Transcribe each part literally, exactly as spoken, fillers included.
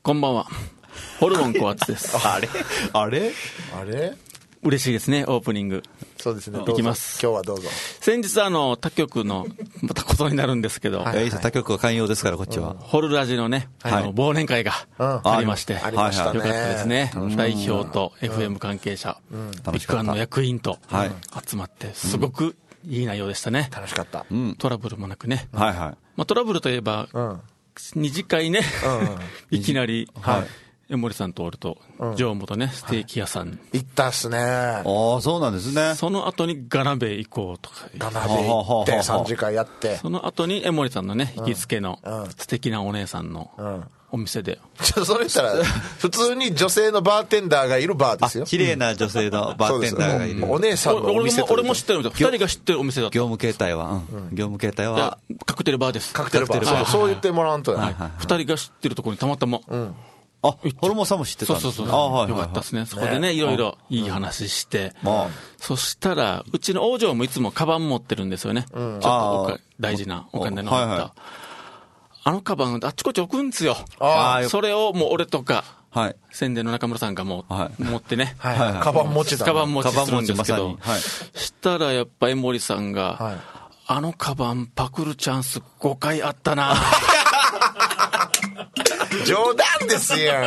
こんばんは。ホルモン小厚です。 あれあれあれ嬉しいですね、オープニング。 そうですね。 いきます。 今日はどうぞ。 先日あの他局のまたことになるんですけど、 はいはい、他局は寛容ですからこっちは、うん、 ホルラジのね、はい、あの忘年会がありまして、うん、 ありましたね。 よかったですね。代表と エフエム 関係者、うん、ビッグワンの役員と集まってすごくいい内容でしたね。 楽しかった。 うん、トラブルもなくね。 はいはい。 まあトラブルといえば、うん、二次会ね、うん、いきなり。はい。江森さんとおると、常務とね、ステーキ屋さん、はい、 行ったっすね。ああ、そうなんですね。 その後にガナベ行こうとか。 ガナベ行って、さん次会やって。 その後に江森さんのね、行きつけの、素敵なお姉さんのお店で。 ちょっとそれしたら、普通に女性のバーテンダーがいるバーですよ。 綺麗な女性のバーテンダーがいる。 お姉さんのお店と。 俺も知ってるみたい。二人が知ってるお店だった。 業務形態は、うん、業務形態は。 カクテルバーです。 カクテルバー。そう言ってもらわんとね。 二人が知ってるところにたまたま。 あ、ホルモンさんも知ってたんですか。 そうそうそう。あ、はいはいはい、よかったですね。そこでね、いろいろいい話して、うん、そしたら、うちの王女もいつもカバン持ってるんですよね。うん、ちょっと大事なお金の入った。はいはい、あのカバン、あっちこっち置くんですよ。あそれをもう俺とか、はい、宣伝の中村さんがもう、はい、持ってね。 はいはい、カバン持ちだ。 カバン持ちするんですけど、はい、したらやっぱ江森さんが、はい、あのカバンパクるチャンスごかいあったな。 冗談ですよ。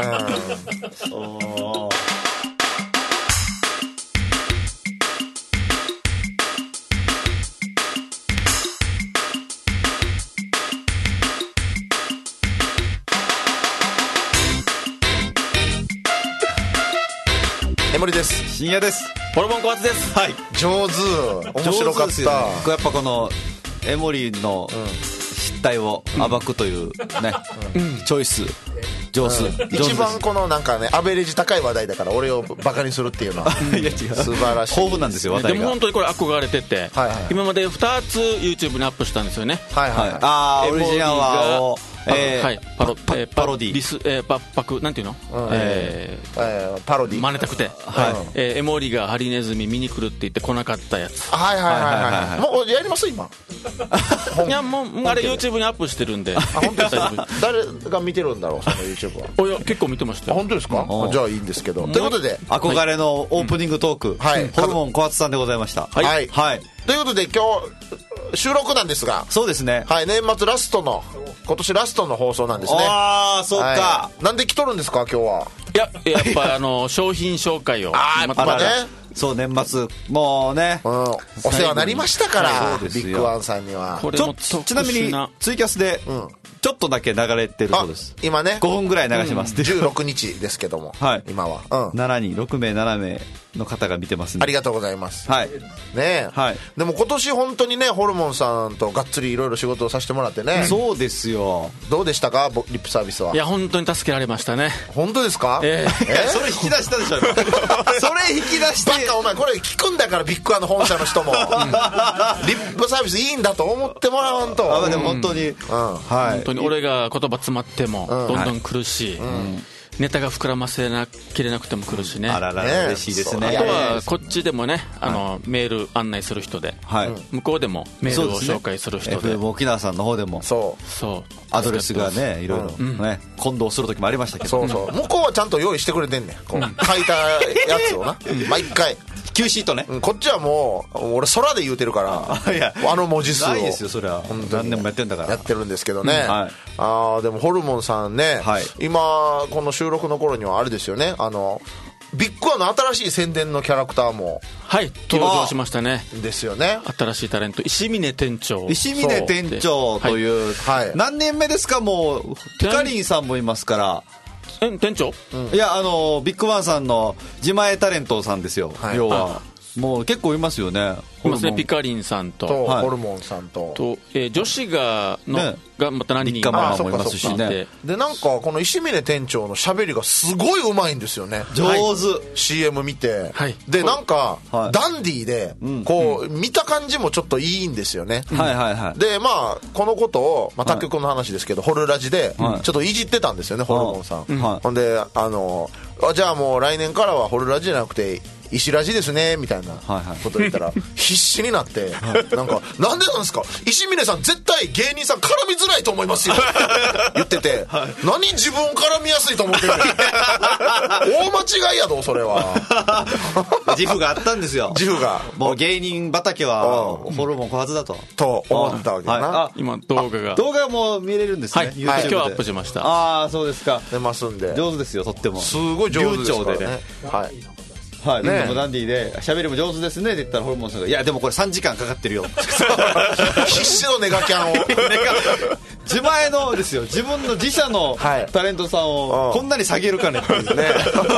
江森です。 深夜です。 ホルモン小松です。 はい。 上手。面白かった。 やっぱこの江森の、うん実態を暴くというね、うん、チョイス上手、うん、 一番このなんかねアベレージ高い話題だから俺をバカにするっていうのはいや違う素晴らしい豊富なんですよ話題が。 でも本当にこれ憧れてて、はいはい、今までふたつ YouTube にアップしたんですよね。 はいはい、はい、 あーオリジナルをえー、 はい、パロ、 パ, えー、 パロディリス、えー、パパクなんていうの、うんえーえー、パロディ真似たくて、はい、えー、エモリがハリネズミ見に来るって言って来なかったやつ。 はいはいはいはい、もうやります今。 いやもうあれ YouTube にアップしてるんで。あ本当ですか。誰が見てるんだろうその YouTube は。 いや結構見てましたよ。 本当ですか。うん、じゃあいいんですけど。ということで憧れのオープニングトーク、はい、ホルモン小松さんでございました。 はい、はいはい、ということで今日収録なんですが、 そうですね。 はい、年末ラストの今年ラストの放送なんですね。 ああそうか、 はい、なんで来とるんですか今日は。 いややっぱあの商品紹介をあやっぱねそう年末もうね、うん、 お世話になりましたから、ビッグワンさんには。 これもちょちなみにツイキャスで、うんちょっとだけ流れてるそうです。 今ねごふんぐらい流します、 うん、じゅうろくにちですけども、はい、今は、 うん、しちにんろくめいななめいの方が見てますんでありがとうございます。 はいねえ、はい、でも今年本当にねホルモンさんとがっつりいろいろ仕事をさせてもらってね。 そうですよ。 どうでしたかリップサービスは。 いや本当に助けられましたね。 本当ですか。 えー、えー、それ引き出したでしょ。それ引き出してバカお前これ聞くんだからビッグワンの本社の人も、うん、リップサービスいいんだと思ってもらわんと。 あでも本当に、うんうんはい、本当に俺が言葉詰まってもどんどん来るし、うんうんネタが膨らませなきれなくても来るしね。 あららら嬉しいですね。 あとはこっちでもねあの、はい、メール案内する人で、はい、向こうでもメールを紹介する人で、 で、ね、エフエム 沖縄さんの方でもそうそうアドレスがねいろいろね、うん、混同する時もありましたけど、 そうそう向こうはちゃんと用意してくれてんねんこう、うん、書いたやつをな毎回キューシートね、 うん、こっちはもう俺空で言うてるからいやあの文字数をないですよそれは何年もやってんだからやってるんですけどね、うんはい、あでもホルモンさんね、はい、今この収録の頃にはあれですよねあのビッグワンの新しい宣伝のキャラクターもはい登場しましたね。 ですよね。 新しいタレント石峰店長石峰店長という、はい、何年目ですかもうピカリンさんもいますからえ店長、 うん、いやあのビッグワンさんの自前タレントさんですよ、はい、要はもう結構いますよね。 いますねピカリンさんとと、はい、ホルモンさんとと、えー、女子がの、ね、がまた何人かもいますしね。 でなんかこの石峰店長の喋りがすごいうまいんですよね。 上手、はい、 シーエム 見て、はい、でなんか、はい、ダンディーで、うん、こう、うん、見た感じもちょっといいんですよね、 はいはいはい。 でまあこのことを、まあ、他局の話ですけど、はい、ホルラジで、はい、ちょっといじってたんですよね、ホルモンさん、はい、ほんであのじゃあもう来年からはホルラジじゃなくて石ラジですねみたいなこと言ったら必死になってなんかなんでなんですか石峰さん絶対芸人さん絡みづらいと思いますよ言ってて何自分絡みやすいと思ってる大間違いやどそれは自負があったんですよ。 自負がもう芸人畑はホルモン小発だとと思ったわけだな、 はい、今動画が動画も見れるんですね、 はい、はい、今日アップしました。 ああそうですか。 出ますんで上手ですよとってもすごい上手ですからね。 流暢でねはいはい、ね、ダンディーで喋りも上手ですねって言ったらホルモンさんがいやでもこれさんじかんかかってるよ必死のネガキャンを自前のですよ自分の自社のタレントさんをこんなに下げるかねっていうね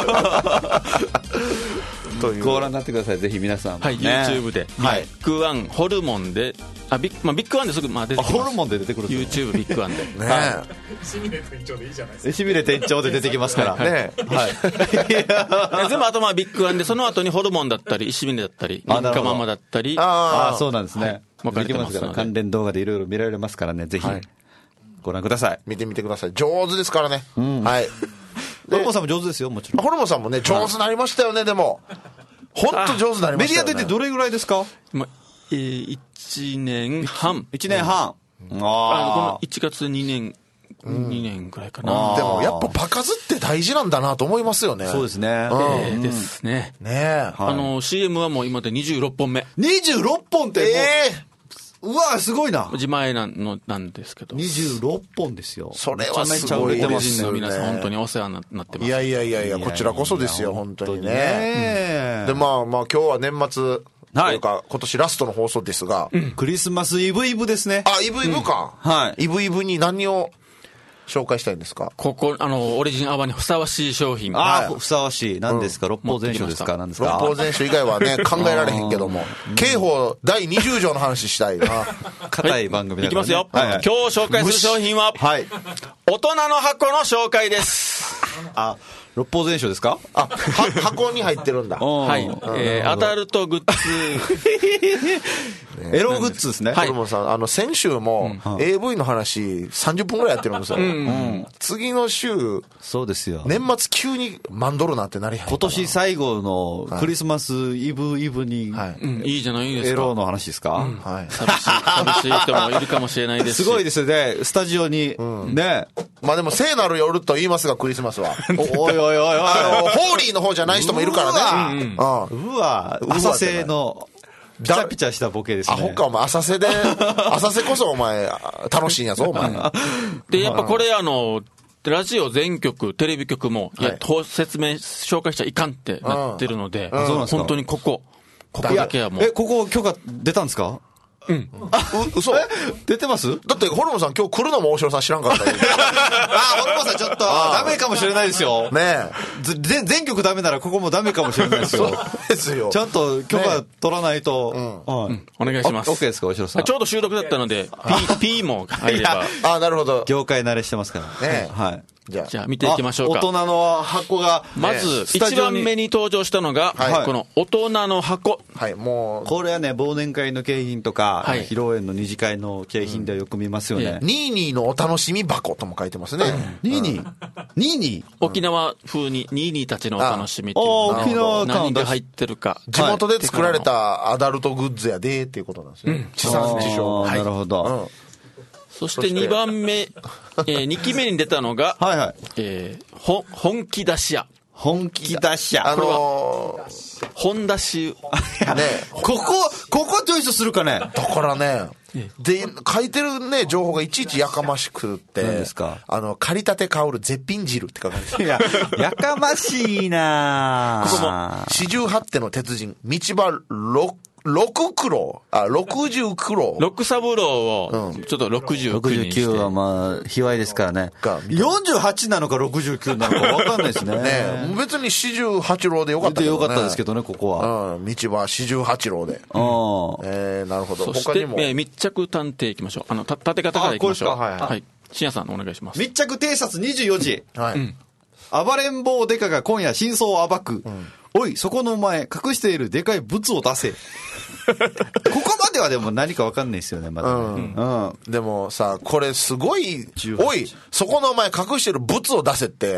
ご覧になってくださいぜひ皆さん、 はい、ね、YouTube で、はい、ビッグワンホルモンであビッ、まあ、ビッグワンですぐ、まあ、出てきます。 ホルモンで出てくる YouTube ビッグワンでね、 はい、石峰店長でいいじゃないですか。石峰店長で出てきますからね、 はい、全部あとまあビッグワンでその後にホルモンだったり石峰だったり三日ママだったりああそうなんですね、 はい、 できますから関連動画でいろいろ見られますからねぜひ、はい、ご覧ください。 見てみてください。上手ですからね、うん、はい。 ホルモンさんも上手ですよもちろん。 ホルモンさんもね上手になりましたよね。でも本当上手になりましたよね。 メディア出てどれぐらいですか？ まえー、いちねんはん。 いちねんはん、うん、ああこのいちがつにねん、うん、にねんぐらいかな。 でもやっぱ場数って大事なんだなと思いますよね。 そうですね、 うんえー、ですね。 ねえ、 あの シーエム はもう今でにじゅうろっぽんめ。 にじゅうろっぽんってもう、えーうわすごいな。 自前なのなんですけどにじゅうろっぽんですよ。 それはすごいですね。 皆さん本当にお世話になってます。 いやいやいやいやこちらこそですよ本当にね、うん、でまあまあ今日は年末というか、はい、今年ラストの放送ですが、 うん、クリスマスイブイブですね。 あイブイブか、 うん、はいイブイブに何を紹介したいんですか？ ここあのオリジンアワーにふさわしい商品。 ああふさわしい何ですか、うん、六法全書ですか？何ですか？ 六法全書以外はね考えられへんけども刑法だいにじゅう条の話したいな硬い番組だから、ね、 いきますよ、はいはい、今日紹介する商品は、はい、大人の箱の紹介です。 あ六法全書ですか？ あは箱に入ってるんだはい、えー、アダルトグッズエログッズですね。 ホルモンさんあの先週も エーブイ の話さんじゅっぷんぐらいやってるんですよ、うんうん、次の週そうですよ年末急に万ドルなんてなりはん。 今年最後のクリスマスイブイブに、 はいうん、いいじゃないですか。 エロの話ですか、うんはい、寂しい寂しい人もいるかもしれないですしすごいですよねスタジオに、うん、ねまあでも聖なる夜と言いますがクリスマスはおいおいおいおいあのホーリーの方じゃない人もいるからね。うわ、うん、うわ浅瀬のピチャピチャしたボケですね。 あほかお前浅瀬で浅瀬こそお前楽しいんやぞお前でやっぱこれあのラジオ全局テレビ局も、はい、いや説明紹介しちゃいかんってなってるので、うんうん、本当にここここだけはもうえここ許可出たんですか？ うん。 あ、嘘出てます？ だってホルモンさん今日来るのも大城さん知らんかったよ。 あ、ホルモンさんちょっとダメかもしれないですよ。 ねえ。全局ダメならここもダメかもしれないですよ。 そうですよ。 ちゃんと許可取らないと。 ねうんはいうん、お願いします。 OK ですか、大城さん。 ちょうど収録だったので、P, P も入れば。 あ、なるほど。 業界慣れしてますからね。はい。 じゃあ、じゃあ見ていきましょうか。 大人の箱が、 ね、まず一番目に登場したのが、はい、この大人の箱。 はい、もうこれはね忘年会の景品とか、はい、披露宴の二次会の景品ではよく見ますよね。 うん、ニーニーのお楽しみ箱とも書いてますね。 ニーニー、ニーニー、 沖縄風にニーニーたちのお楽しみっていう沖縄何が入ってるか。 地元で作られたアダルトグッズやでっていうことなんですね。うん、地産地消。 なるほど。うんそしてにばんめ、えー、にきめに出たのが、 はいはいえー、ほ本気出し屋。 本気出し屋。 あのー、本出し。 ねここ、ここチョイスするかね。 だからね、で、書いてるね、情報がいちいちやかましくって、 何ですか？ あの、借りたて香る絶品汁って書かれてる。 いや、やかましいなここも、四十八手の鉄人、道場六、六九郎、あ、六十九郎。 六三郎を、ちょっと六十九にして。 ろくじゅうきゅうはまあ、卑猥ですからね。よんじゅうはちなのかろくじゅうきゅうなのか分かんないですね。 ね別に四十八郎でよかったけどね。 よかったですけどね、ここは。 うん、道は四十八郎で。うん。えー、なるほど。 そして、えー、密着探偵いきましょう。あの、た、立て方からいきましょう。はい、はい。はい。深夜さんお願いします。 密着偵察にじゅうよじ。 はい。うん暴れん坊デカが今夜真相を暴く、うん、おいそこのお前隠しているでかいブツを出せここまではでも何か分かんないですよねまだね、うんうん、でもさこれすごいおいそこのお前隠しているブツを出せって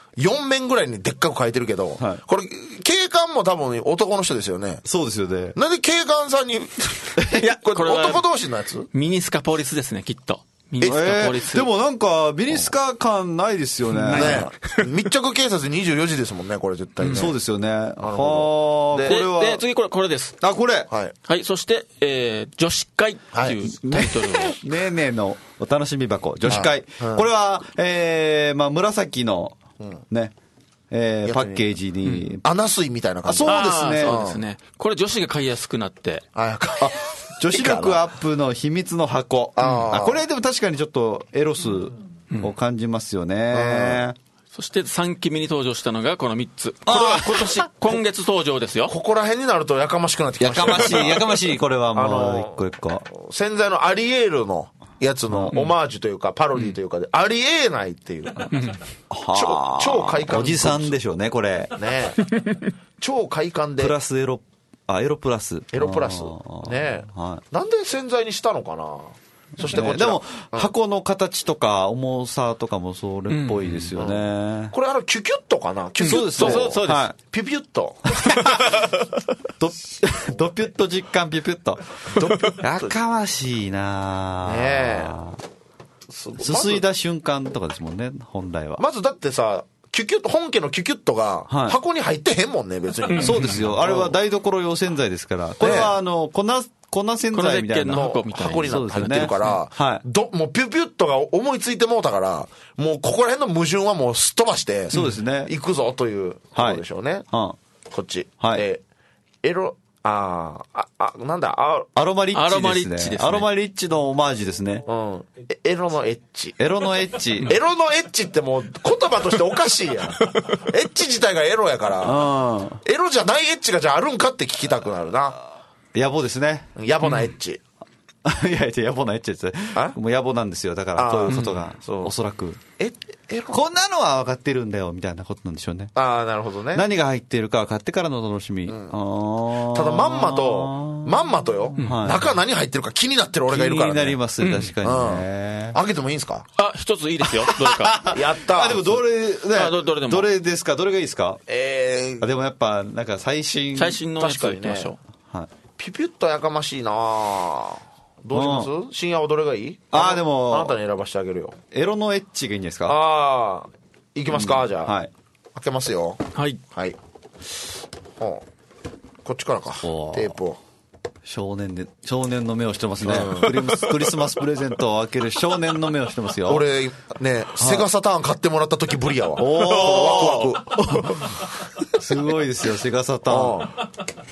よん面ぐらいにでっかく書いてるけど、はい、これ警官も多分男の人ですよね。 そうですよね。 なんで警官さんにいやこれ男同士のやつミニスカポリスですねきっと。ミニスカポリス、 えー、でもなんかミニスカ感ないですよね。 ね密着警察にじゅうよじですもんねこれ絶対ね、うん、 そうですよね。はあこれはで次これこれです。 あこれはい、 はい、そして、えー、女子会っていうタイトルを、はい、 ねえねえのお楽しみ箱女子会、はい、これは、えーまあ、紫のね、えー、パッケージに、 うん、穴水みたいな感じ。 そうですね。 そうですね。これ女子が買いやすくなってあ女子力アップの秘密の箱。ああこれでも確かにちょっとエロスを感じますよね。 うん、そしてさんきめに登場したのがこのみっつ。これは今年今月登場ですよ。 ここら辺になるとやかましくなってきました。 やかましいやかましい。これはもう一個一個洗剤のアリエールのやつのオマージュというかパロディというかで、うん、ありえないっていう、うん、超, 超快感。 おじさんでしょうねこれね超快感でプラスエロあエロプラスエロプラスね、はい、なんで洗剤にしたのかな。そしてこっち、 ね、でも、うん、箱の形とか重さとかもそれっぽいですよね、うんうん、 これあのキュキュッとかな。キュキュッとそうですそうです、はい、 ピュピュッとド, ドピュッと実感ピュピュッとやかましいなねえすすいだ瞬間とかですもんね本来は。 まずだってさキュキュッと本家のキュキュッとが箱に入ってへんもんね、はい、別にそうですよ。あれは台所用洗剤ですから。これはあの粉粉洗剤みたいな箱になって入ってるから、はい、どもうピュピュッとが思いついてもうたからもうここら辺の矛盾はもうすっ飛ばしてそうですね行くぞということでしょうね、はい、こっち、はい、えー、エロあああなんだあアロマリッチですね。アロマリッチのオマージュですね、 うん、エロのエッチエロのエッチエロのエッチってもう言葉としておかしいやんエッチ自体がエロやからエロじゃないエッチがじゃああるんかって聞きたくなるな。 野暮ですね。 野暮なエッチ、 うん、いやいや野暮なエッチです。もう野暮なんですよ。だからこういうことが、うん、おそらくえエロこんなのは分かってるんだよみたいなことなんでしょうね。 ああなるほどね。 何が入っているか分かってからの楽しみ、うん、 あただまんまとまんまとよ、はい、中何入ってるか気になってる俺がいるからね。 気になります、うん、確かにね、 うん、開けてもいいんですか。 あ一ついいですよどれかやったあでもどれ、ね、 あ ど, どれでもどれですか。どれがいいですか。 えー、 あでもやっぱなんか最新最新のやついきましょう、 はい、ピピュッとやかましいな。どうします、うん、深夜はどれがいい。 ああでもあなたに選ばせてあげるよ。 エロのエッチがいいんじゃないですか。 ああいきますか、うん、じゃあ、はい、開けますよ。 はいはいこっちからかテープを。 少年で少年の目をしてますね、うん、クリスクリスマスプレゼントを開ける少年の目をしてますよ。 俺ねセガサターン買ってもらった時ぶりやわ。おワクワクすごいですよセガサターン。あ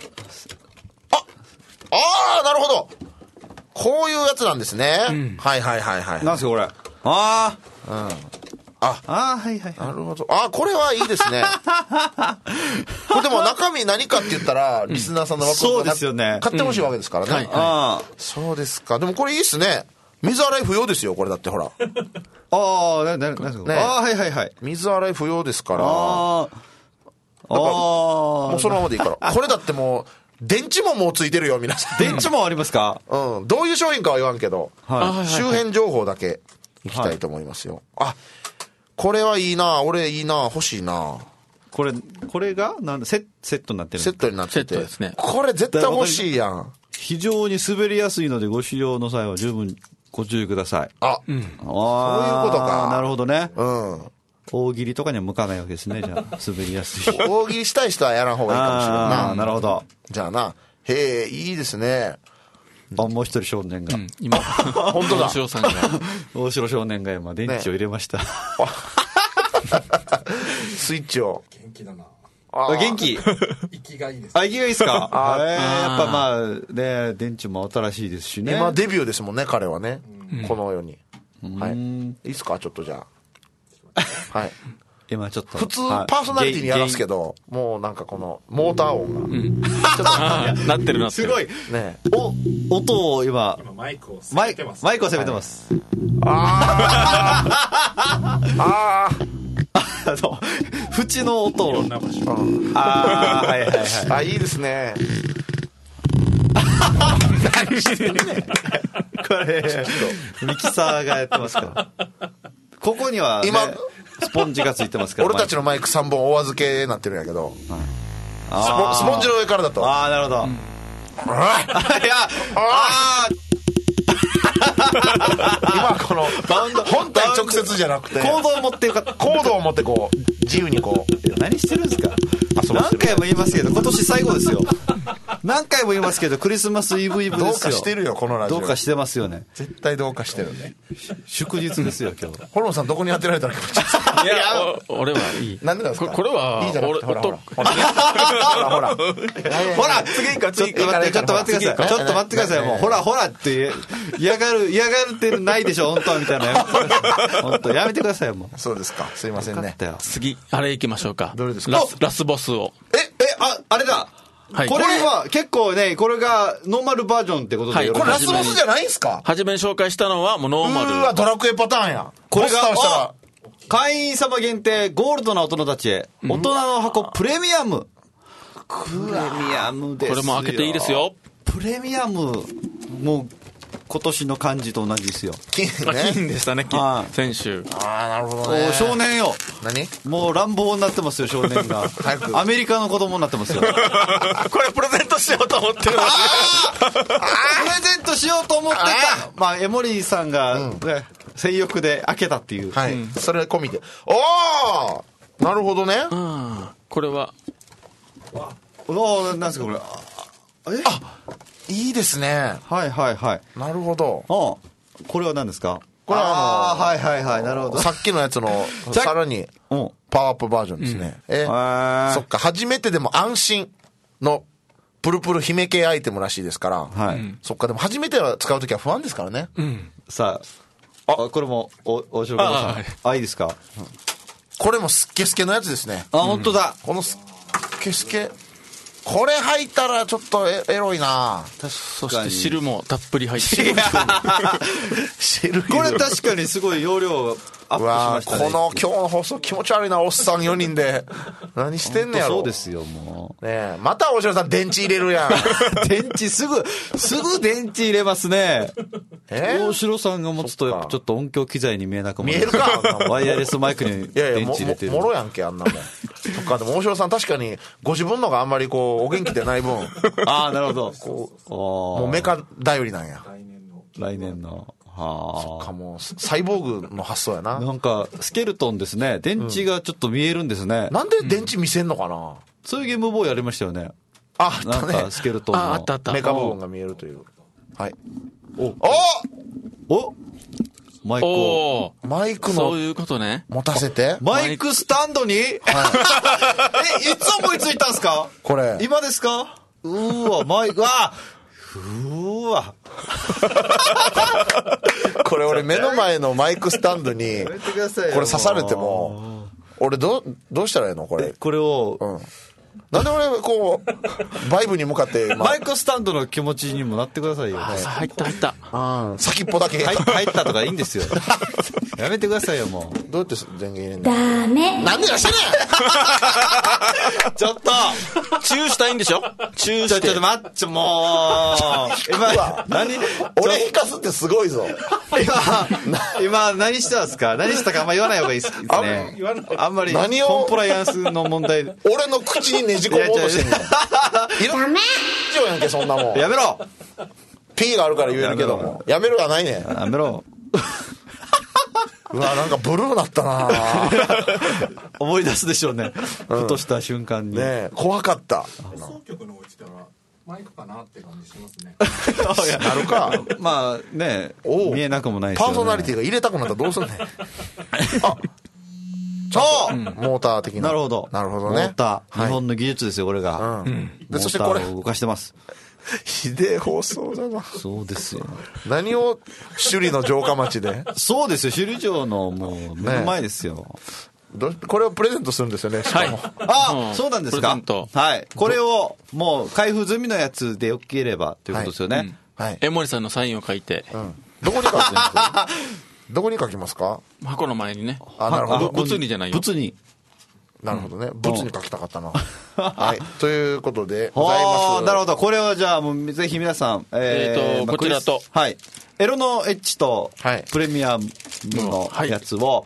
あーなるほどこういうやつなんですね、うん、はいはいはいはい。 なんすかこれ。ああうんああはいはい、はい、 なるほど。あこれはいいですねこれでも中身何かって言ったらリスナーさんの枠そうですよね買ってほしいわけですからね、うんはいはい、あそうですか。でもこれいいっすね。水洗い不要ですよこれだってほらああななな、ね、あはいはいはい水洗い不要ですからああもうそのままでいいからこれだってもう電池ももうついてるよ皆さん。 電池もありますか。 うんどういう商品かは言わんけど、はい、周辺情報だけいきたいと思いますよ、はい、あこれはいいな俺いいな欲しいな。 これこれがなんだ セ, セットになってる。 セットになっててセットですね。 これ絶対欲しいやん。 非常に滑りやすいのでご使用の際は十分ご注意ください。 あ、うん、あそういうことか。 なるほどね。 うん大喜利とかには向かないわけですね。じゃあ滑りやすい大喜利したい人はやらん方がいいかもしれないな。 あなるほど。 じゃあなへえいいですね。 あもう一人少年が、うん、 今本当だ大城さんが大城少年が今電池を入れました、ね、 スイッチを元気だなあ元気息がいいです。 あ息がいいですかあ、えー、やっぱまあね電池も新しいですしね。 今デビューですもんね彼はね、うん、この世に、うん、はいいいっすかちょっとじゃあはい今ちょっと普通パーソナリティにやらすけどもうなんかこのモーター音が、うん、ちょっとなってるなってるすごいねお音を今今マイクを攻めてます。 マイクを攻めてます、はい、 あああの縁の音をいろんな場所、 うん、ああはいはいはいあいいですね何してんねんこれミキサーがやってますからここには、ね、 今スポンジがついてますから。 俺たちのマイクさんぼんお預けになってるんやけど、はい、 あスポ、スポンジの上からだと。 ああ、なるほど。うん、いや、ああ今この本体直接じゃなくてコードを持ってよかった。 コードを持ってこう自由にこう何してるんですか。何回も言いますけど今年最後ですよ。何回も言いますけどクリスマスイブイブですよ。 どうかしてるよこのラジオ。 どうかしてますよね。 絶対どうかしてるね。 祝日ですよ今日。 ホロンさんどこに当てられたら気持ちいい。 いや俺はいい。 なんでなんですか。 これはいいじゃなくてほらほらほらほらほら次行こう次行こう。ちょっと待ってください。ちょっと待ってください。もうほらほらって嫌がる嫌がってないでしょ本当はみたいな。本当やめてくださいもう。 そうですか。すいませんね。 次あれ行きましょうか。 どれですか。 ラスラスボスを。 ええああれだ。はい、これは結構ね、これがノーマルバージョンってことで、はい、 これラスボスじゃないんすか。 初めに紹介したのはもうノーマル。 うわドラクエパターンや。 これがあ会員様限定ゴールドな大人たちへ、うん、大人の箱プレミアム。プレミアムですよ。 これも開けていいですよ。 プレミアムもう今年の漢字と同じですよ。 金ね。 金でしたね。金先週。 ああなるほどね。 少年よ。 何？ もう乱暴になってますよ少年が。早く。アメリカの子供になってますよ。 これプレゼントしようと思ってる。 プレゼントしようと思ってた。まあエモリーさんが、うん、性欲で開けたっていう。 はい。うん、それ込みで。おお。なるほどね。 うん。これは。 おおなんですかこれ。 えあ。いいですね。 はいはいはい。 なるほど。 あこれは何ですか。 これはああはいはいはいなるほど。 さっきのやつのさらにパワーアップバージョンですね。うん、えそっか初めてでも安心のプルプル姫系アイテムらしいですから。はい。そっかでも初めて使うときは不安ですからね。 うん。さああこれもお大城さんあ、あいいですか。うん、 これもスッケスケのやつですね。 あ本当だ。 このスッケスケ。これ入ったらちょっと エ, エロいな。 そして汁もたっぷり入ってる。 汁これ確かにすごい容量アップしましたね。 この今日の放送気持ち悪いなおっさんよにんで何してんねやろ。 そうですよもうねえまた大城さん電池入れるやん。 電池すぐすぐ電池入れますね。え大城さんが持つとやっぱちょっと音響機材に見えなくも見えるか。 ワイヤレスマイクに電池入れてる。 いやいや も, もろやんけあんなもん。とかでも大城さん確かにご自分のがあんまりこうお元気でない分ああなるほどこうもうメカ頼りなんや。 来年の来年のはあそっかもうサイボーグの発想やな。 なんかスケルトンですね。電池がちょっと見えるんですね、 うん、なんで電池見せんのかな、うん、 そういうゲームボーイやりましたよね。 ああったね。 なんかスケルトンのああったあったメカ部分が見えるという。はいおおおマイクをマイクのそういうことね。 持たせてマイクスタンドに、はい、えいつ思いついたんですかこれ。 今ですか。うーわマイクあうーわこれ俺目の前のマイクスタンドにこれ刺されても俺どどうしたらいいのこれ。 これを、 うんなんで俺こうバイブに向かってマイクスタンドの気持ちにもなってくださいよ。 入った入った。 あ先っぽだけ入ったとかいいんですよ。やめてくださいよもう。 どうやって電源入れんの。 ダメ。 なんでやしてねん。ちょっとチューしたいんでしょ。チューして。 ちょっと待ってもう。今何？ 俺引かすってすごいぞ。 今今何したんですか。何したかあんま言わない方がいいですね。あ, あんまり何をコンプライアンスの問題。 俺の口にねじ込もうとしてんの。 ダメ。 以上やんけそんなもん。 やめろ。 P があるから言えるけども。やめるがないね。 やめろ。 うわなんかブルーなったな。 思い出すでしょうね。ふとした瞬間に。 ね怖かった。 放送局の落ちたらマイクかなって感じしますね。 なるか。 まあね見えなくもないですよね。 パーソナリティが入れたくなったらどうすんねん。あそう、うん、モーター的な。 なるほど。 なるほどね。 モーター、はい、日本の技術ですよこれが。うん。でそしてこれ動かしてます。 ひでえ放送だな。 そうですよ。 何を首里の城下町で。 そうですよ首里城のもう目の前ですよ。ね、 どこれをプレゼントするんですよね。しかも。 はい、あ、そうなんですか。はい。これをもう開封済みのやつでよければということですよね。はい。うんはい、江森さんのサインを書いて。 うん。どこに書くんですか。どこに書きますか。 箱の前にね。 あ、なるほど。 物にじゃないよ。 物に。 なるほどね。物に書きたかったな。はい。ということでございます。 なるほど。これはじゃあもうぜひ皆さん、 えーとこちらとはい。エロのエッジとプレミアムのやつをプ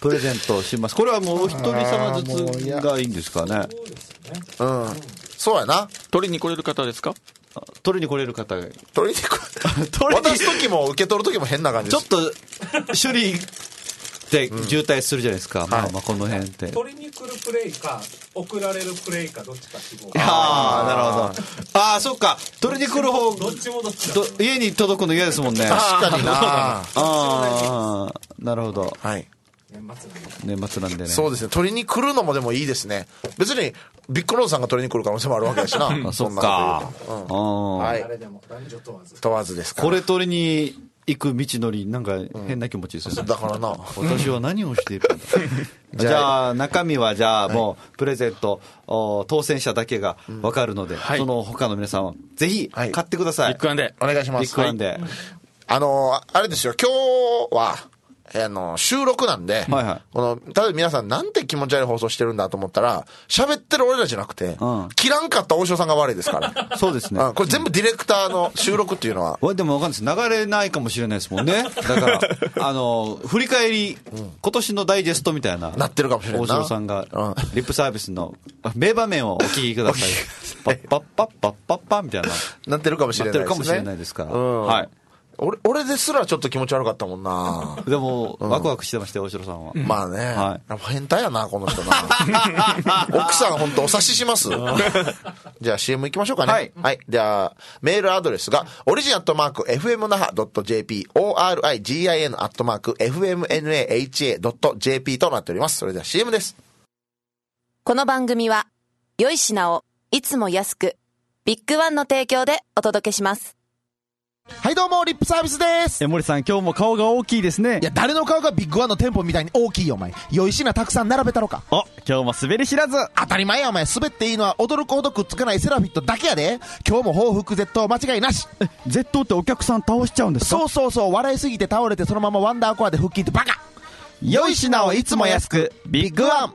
プレゼントします。これはもうお一人様ずつがいいんですかね。 うん。そうやな。 取りに来れる方ですか？ 取りに来れる方が。 取りに来る。渡す時も受け取る時も変な感じです。 ちょっと、処理で渋滞するじゃないですか。うん、まあまあこの辺って。 取りに来るプレイか、送られるプレイか、どっちか希望。 ああ、なるほど。ああ、そっか。取りに来る方、 どっちもどっちだ。 家に届くの嫌ですもんね。 確かにな。 ああ、なるほど。 はい。 年末なんで。 年末なんでね。 そうですね。取りに来るのもでもいいですね。別にビッグロードさんが取りに来る可能性もあるわけだしな。 あ、そっか。 うん、はい。 誰でも男女問わず。 問わずですか。 これ取りに行く道のりなんか変な気持ちですよね。 うん、だからな。 私は何をしているんだ。じゃあ中身はじゃあもうプレゼント、はい、当選者だけが分かるので、うん、その他の皆さんはぜひ買ってください。 はい、ビッグワンでお願いします。 ビッグワンで。はい、 あのあれですよ、今日は。あの、収録なんで、はいはい、この、例えば皆さんなんて気持ち悪い放送してるんだと思ったら、喋ってる俺らじゃなくて、うん、切らんかった大城さんが悪いですから。 そうですね、 うん。これ全部ディレクターの収録っていうのは。 でもわかんないです。流れないかもしれないですもんね。だから、あの、振り返り、うん、今年のダイジェストみたいな。 なってるかもしれないな。 大城さんが、リップサービスの名場面をお聞きください。パッパッパッパッパッパみたいな。 なってるかもしれないですね。 なってるかもしれないですから。 うん、 はい。 俺、俺ですらちょっと気持ち悪かったもんな。 でも、うん、ワクワクしてましたよ、大城さんは。 まあね。はい、変態やな、この人な。奥さん、本当お察しします。じゃあ シーエム 行きましょうかね。はい。はい。じゃあ、メールアドレスが、オリジンアットマーク、エフエムナハドットジェーピー、オーアールアイジーアイエヌ アットマーク、エフエムエヌエーエイチエー ドットジェーピー となっております。それでは シーエム です。 この番組は、良い品を、いつも安く、ビッグワンの提供でお届けします。 はいどうもリップサービスです。 え森さん今日も顔が大きいですね。 いや誰の顔がビッグワンの店舗みたいに大きいよお前。良い品たくさん並べたろか。 お今日も滑り知らず。 当たり前やお前。滑っていいのは驚くほどくっつかないセラフィットだけやで。今日も報復絶倒間違いなし。 え絶倒ってお客さん倒しちゃうんですか？ そうそうそう。笑いすぎて倒れてそのままワンダーコアで腹筋ってバカ。 良い品をいつも安くビッグワン。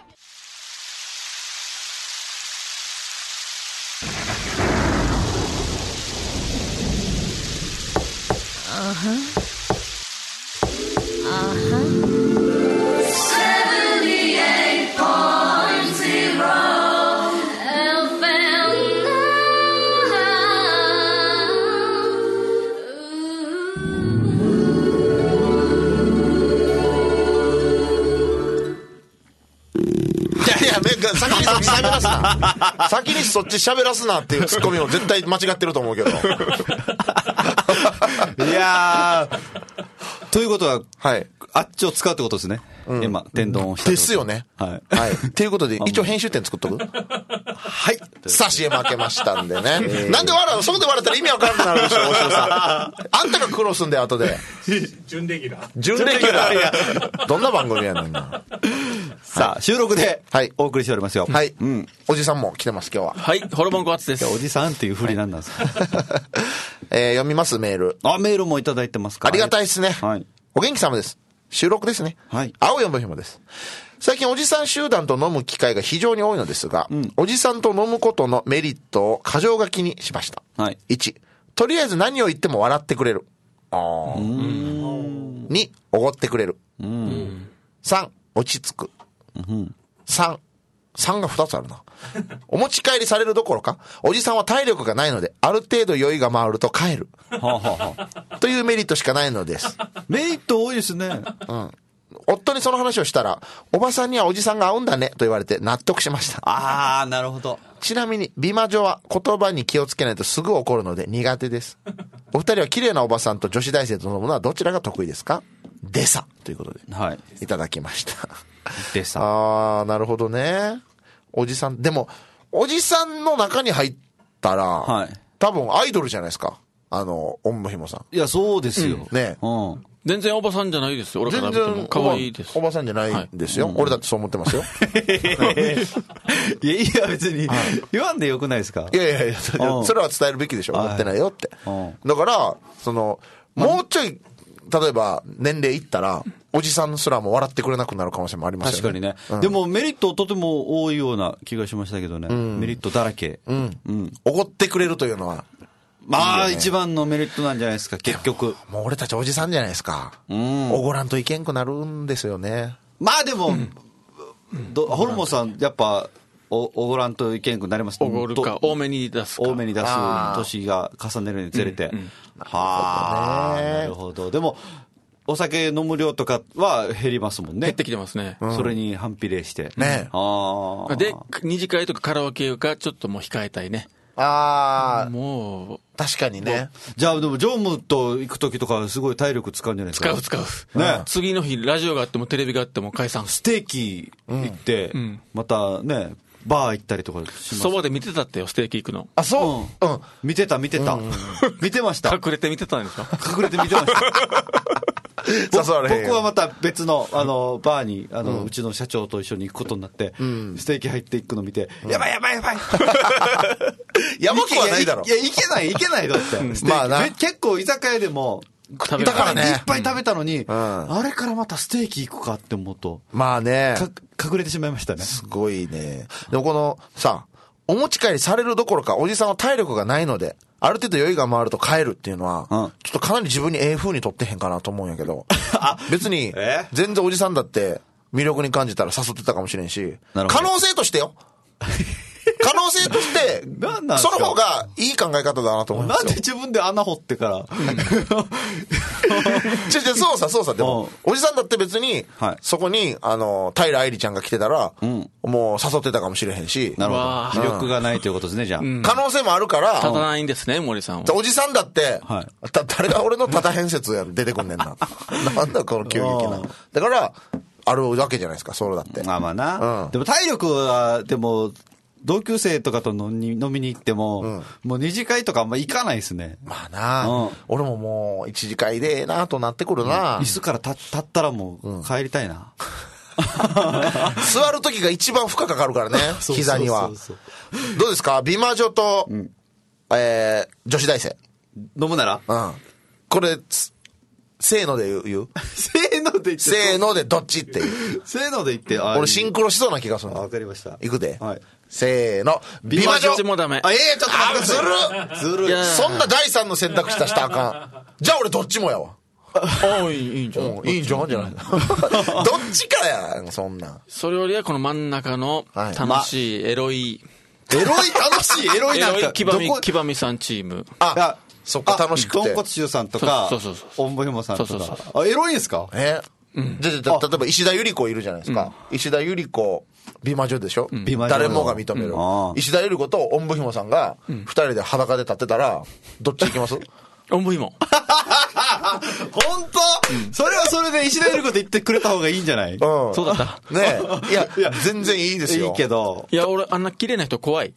Uh-huh. Uh-huh. seventy-eight point zero F M いやいや、先にそっち喋らすな。先にそっち喋らすなっていうツッコミも絶対間違ってると思うけど。 いやー、ということは、はい、あっちを使うってことですね。うん、今、天丼をした。 ですよね。 はい。 はい。っていうことで、一応編集点作っとくはい。さあ、シーエム 開けましたんでね。えー、なんで笑うの？そこで笑ったら意味わからなくなるでしょ、大城さん。あんたが苦労すんだよ、後で。 準レギュラー。 準レギュラー。どんな番組やねんな。 さあ、収録で、お送りしておりますよ。 はい。うん。おじさんも来てます、今日は。 はい。ホルモンご発です。 おじさんっていう振りなんなんですか？ えー、読みます、メール。 あ、メールもいただいてますか？ ありがたいですね。 はい。 お元気様です。収録ですね。 はい。 青山ひもです。最近おじさん集団と飲む機会が非常に多いのですが、うん、おじさんと飲むことのメリットを過剰書きにしました。はい。いち、とりあえず何を言っても笑ってくれる。あー。に、おごってくれる。うん。さん、落ち着く。うん。さん、さんがふたつあるな。お持ち帰りされるどころか、おじさんは体力がないので、ある程度酔いが回ると帰る。はあはあ、というメリットしかないのです。 メリット多いですね。 うん。夫にその話をしたら、おばさんにはおじさんが合うんだねと言われて納得しました。 あー、なるほど。 ちなみに、美魔女は言葉に気をつけないとすぐ怒るので苦手です。お二人は綺麗なおばさんと女子大生と飲むのはどちらが得意ですか？でさ。ということで。はい。いただきました。 でさ。 あー、なるほどね。おじさん、でも、おじさんの中に入ったら、はい、多分アイドルじゃないですか。あの、おんむひもさん。 いや、そうですよ。 うん、ね、 うん。全然おばさんじゃないですよ。俺から見ても可愛いです。 おばさんじゃないんですよ。はい、俺だってそう思ってますよ。 いや、いや、別に、言わんでよくないですか？ いやいやいや、それは伝えるべきでしょ。思ってないよって。だから、その、もうちょい、例えば、年齢いったら、おじさんすらも笑ってくれなくなる可能性もありますよね。 確かにね。うん、でもメリットとても多いような気がしましたけどね。うん、メリットだらけ。うん。 うん。おごってくれるというのは。 まあ、いいね、一番のメリットなんじゃないですか、結局。 もう俺たちおじさんじゃないですか。うん。おごらんといけんくなるんですよね。 まあでも、うんどホルモンさんやっぱおおごらんといけんくなりますね。 おごるか多めに出すか多めに出す年が重ねるにつれて、うんうん、はあなるほど。でもお酒飲む量とかは減りますもんね。 減ってきてますね、 うん、それに反比例してね。 あで二次会とかカラオケがちょっともう控えたいね。 ああもう確かにね。 じゃあでも常務と行く時とかすごい体力使うんじゃないですか。 使う使う、ね、次の日ラジオがあってもテレビがあっても解散。 ステーキ行って、うん、またねバー行ったりとかします。 そばで見てたってよステーキ行くの。 あそう、うん、 うん、見てた見てた、うん、見てました。 隠れて見てたんですか。 隠れて見てました僕はまた別のあのバーにあの、うん、うちの社長と一緒に行くことになって、うん、ステーキ入っていくの見て、うん、やばいやばいやばいやばくはないだろ。 いやいけないいけないだって、うん、まあな結構居酒屋でもだからねいっぱい食べたのに、うん、あれからまたステーキ行くかって思うとまあね隠れてしまいましたね。 すごいね。でもこのさお持ち帰りされるどころかおじさんは体力がないのである程度酔いが回ると帰るっていうのは、うん、ちょっとかなり自分にええ風にとってへんかなと思うんやけど別に全然おじさんだって魅力に感じたら誘ってたかもしれんし可能性としてよ可能性としてその方がいい考え方だなと思いますよ。 なんで自分で穴掘ってからちょちょそうさそうさでもおじさんだって別に、はい、そこにあの平愛理ちゃんが来てたら、うん、もう誘ってたかもしれへんし。 なるほど。魅力がないということですね。じゃあ、うん、 可能性もあるから立たないんですね森さんは。 おじさんだって、はい、た誰が俺の立たへん説や出てくんねんななんだこの急激な。だからあるわけじゃないですかそれだって。 まあまあな、うん、でも体力はでも同級生とかと飲みに行っても、うん、もう二次会とかあんま行かないですね。 まあな、うん、俺ももう一次会でええなとなってくるな、 うん、椅子から立, 立ったらもう帰りたいな、 うん、座る時が一番負荷かかるからね膝には。どうですか美魔女と、うんえー、女子大生飲むなら、 うん、これせーので言う, 言うせーので言ってせーのでどっちっていうせーので言って俺シンクロしそうな気がする。 わかりました。 いくで、 はい、 せーの美魔女もダメ。 あええー、ちょっと待ってずるずるそんな第三の選択肢出したらあかん。じゃあ俺どっちもやわ。 あいいいいんじゃん、 うん、いいんじゃんじゃないどっちかやそんな。 それよりはこの真ん中の楽しいエロい、 はいま、エロい楽しいエロいなんかエロいきばみきばみさんチーム。 あそっか楽しくて豚骨臭さんとかおんぶひもさんとかそうそうそうあエロいんですか。 えー、うん、じゃじゃ例えば石田ゆり子いるじゃないですか、うん、石田ゆり子美魔女でしょ、うん、誰もが認める、うん、石田ゆり子とおんぶひもさんが二人で裸で立ってたらどっち行きます？ おんぶひも本当、うん、それはそれで石田ゆり子って言ってくれた方がいいんじゃない？うん、 そうだったねえいやいや全然いいですよ。 いいけどいや俺あんな綺麗な人怖い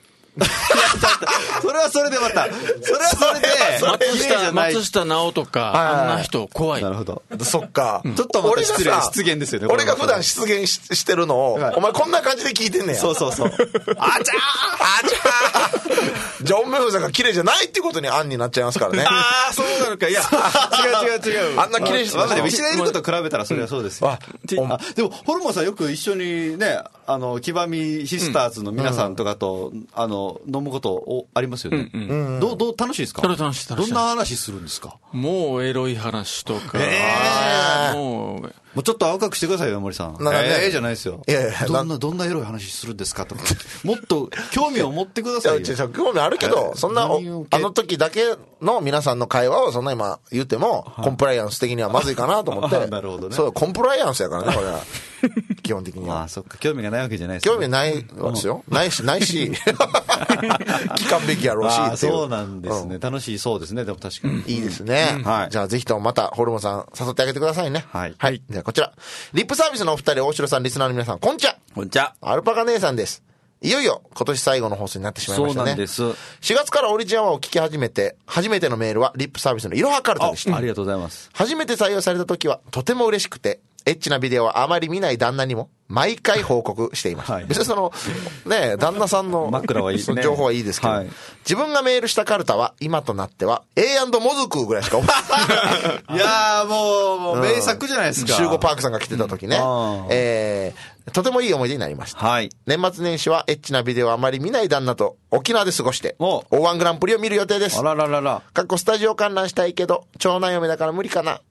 それはそれでまたそれはそれで松下松下直とかあんな人怖い。 なるほどそっか、 うん、ちょっとまた失礼失言ですよね。 俺が普段失言 し, してるのを、はい、お前こんな感じで聞いてんねや。 そうそうそうあちゃーあちゃージョン・メフさんが綺麗じゃないっていうことにあんになっちゃいますからね。 ああそうなのか。いや違う違う違うあんな綺麗してます。石田ゆり子と比べたらそれはそうですよ、うん、あでもホルモンさんよく一緒にねあのキバミシスターズの皆さんとかと、うん、あの飲むことありますよね、うんうん、どうどう楽しいですか？ 楽しい楽しい。 どんな話するんですか？ もうエロい話とか、えー、もうもうちょっと赤くしてくださいよ森さん。なんかね、えー、じゃないですよ。いやいやどんなどんなエロい話するんですかとかもっと興味を持ってくださいよ。いや興味あるけど、えー、そんなあの時だけの皆さんの会話をそんな今言っても、はい、コンプライアンス的にはまずいかなと思ってなるほどね。 そうコンプライアンスやからねこれは基本的には。 あそっか興味がないわけじゃないですね。 興味ないわですよ。ないしないし聞かんべきやろうしっていう。 そうなんですね、うん、楽しいそうですね。でも確かに、うん、 いいですね、うんはい、じゃあぜひともまたホルモンさん誘ってあげてくださいね。 はい、 はい、じゃあこちらリップサービスのお二人大城さんリスナーの皆さんこんちゃこんちゃアルパカ姉さんです。いよいよ今年最後の放送になってしまいましたね。 そうなんです。 しがつからオリジンアワーを聞き始めて初めてのメールはリップサービスのいろはカルタでした。 あ, ありがとうございます。 初めて採用された時はとても嬉しくてエッチなビデオはあまり見ない旦那にも毎回報告していました、はい、別にそのね旦那さんの枕はいい、ね、 情報はいいですけど、はい、自分がメールしたカルタは今となっては エーアンド モズクぐらいしか覚えてないいやーもう、もう名作じゃないですか。 シューゴパークさんが来てた時ね、うん、えー、とてもいい思い出になりました、 はい、 年末年始はエッチなビデオをあまり見ない旦那と沖縄で過ごして オーワン グランプリを見る予定です。 あらららら。 かっこスタジオ観覧したいけど長男嫁だから無理かな。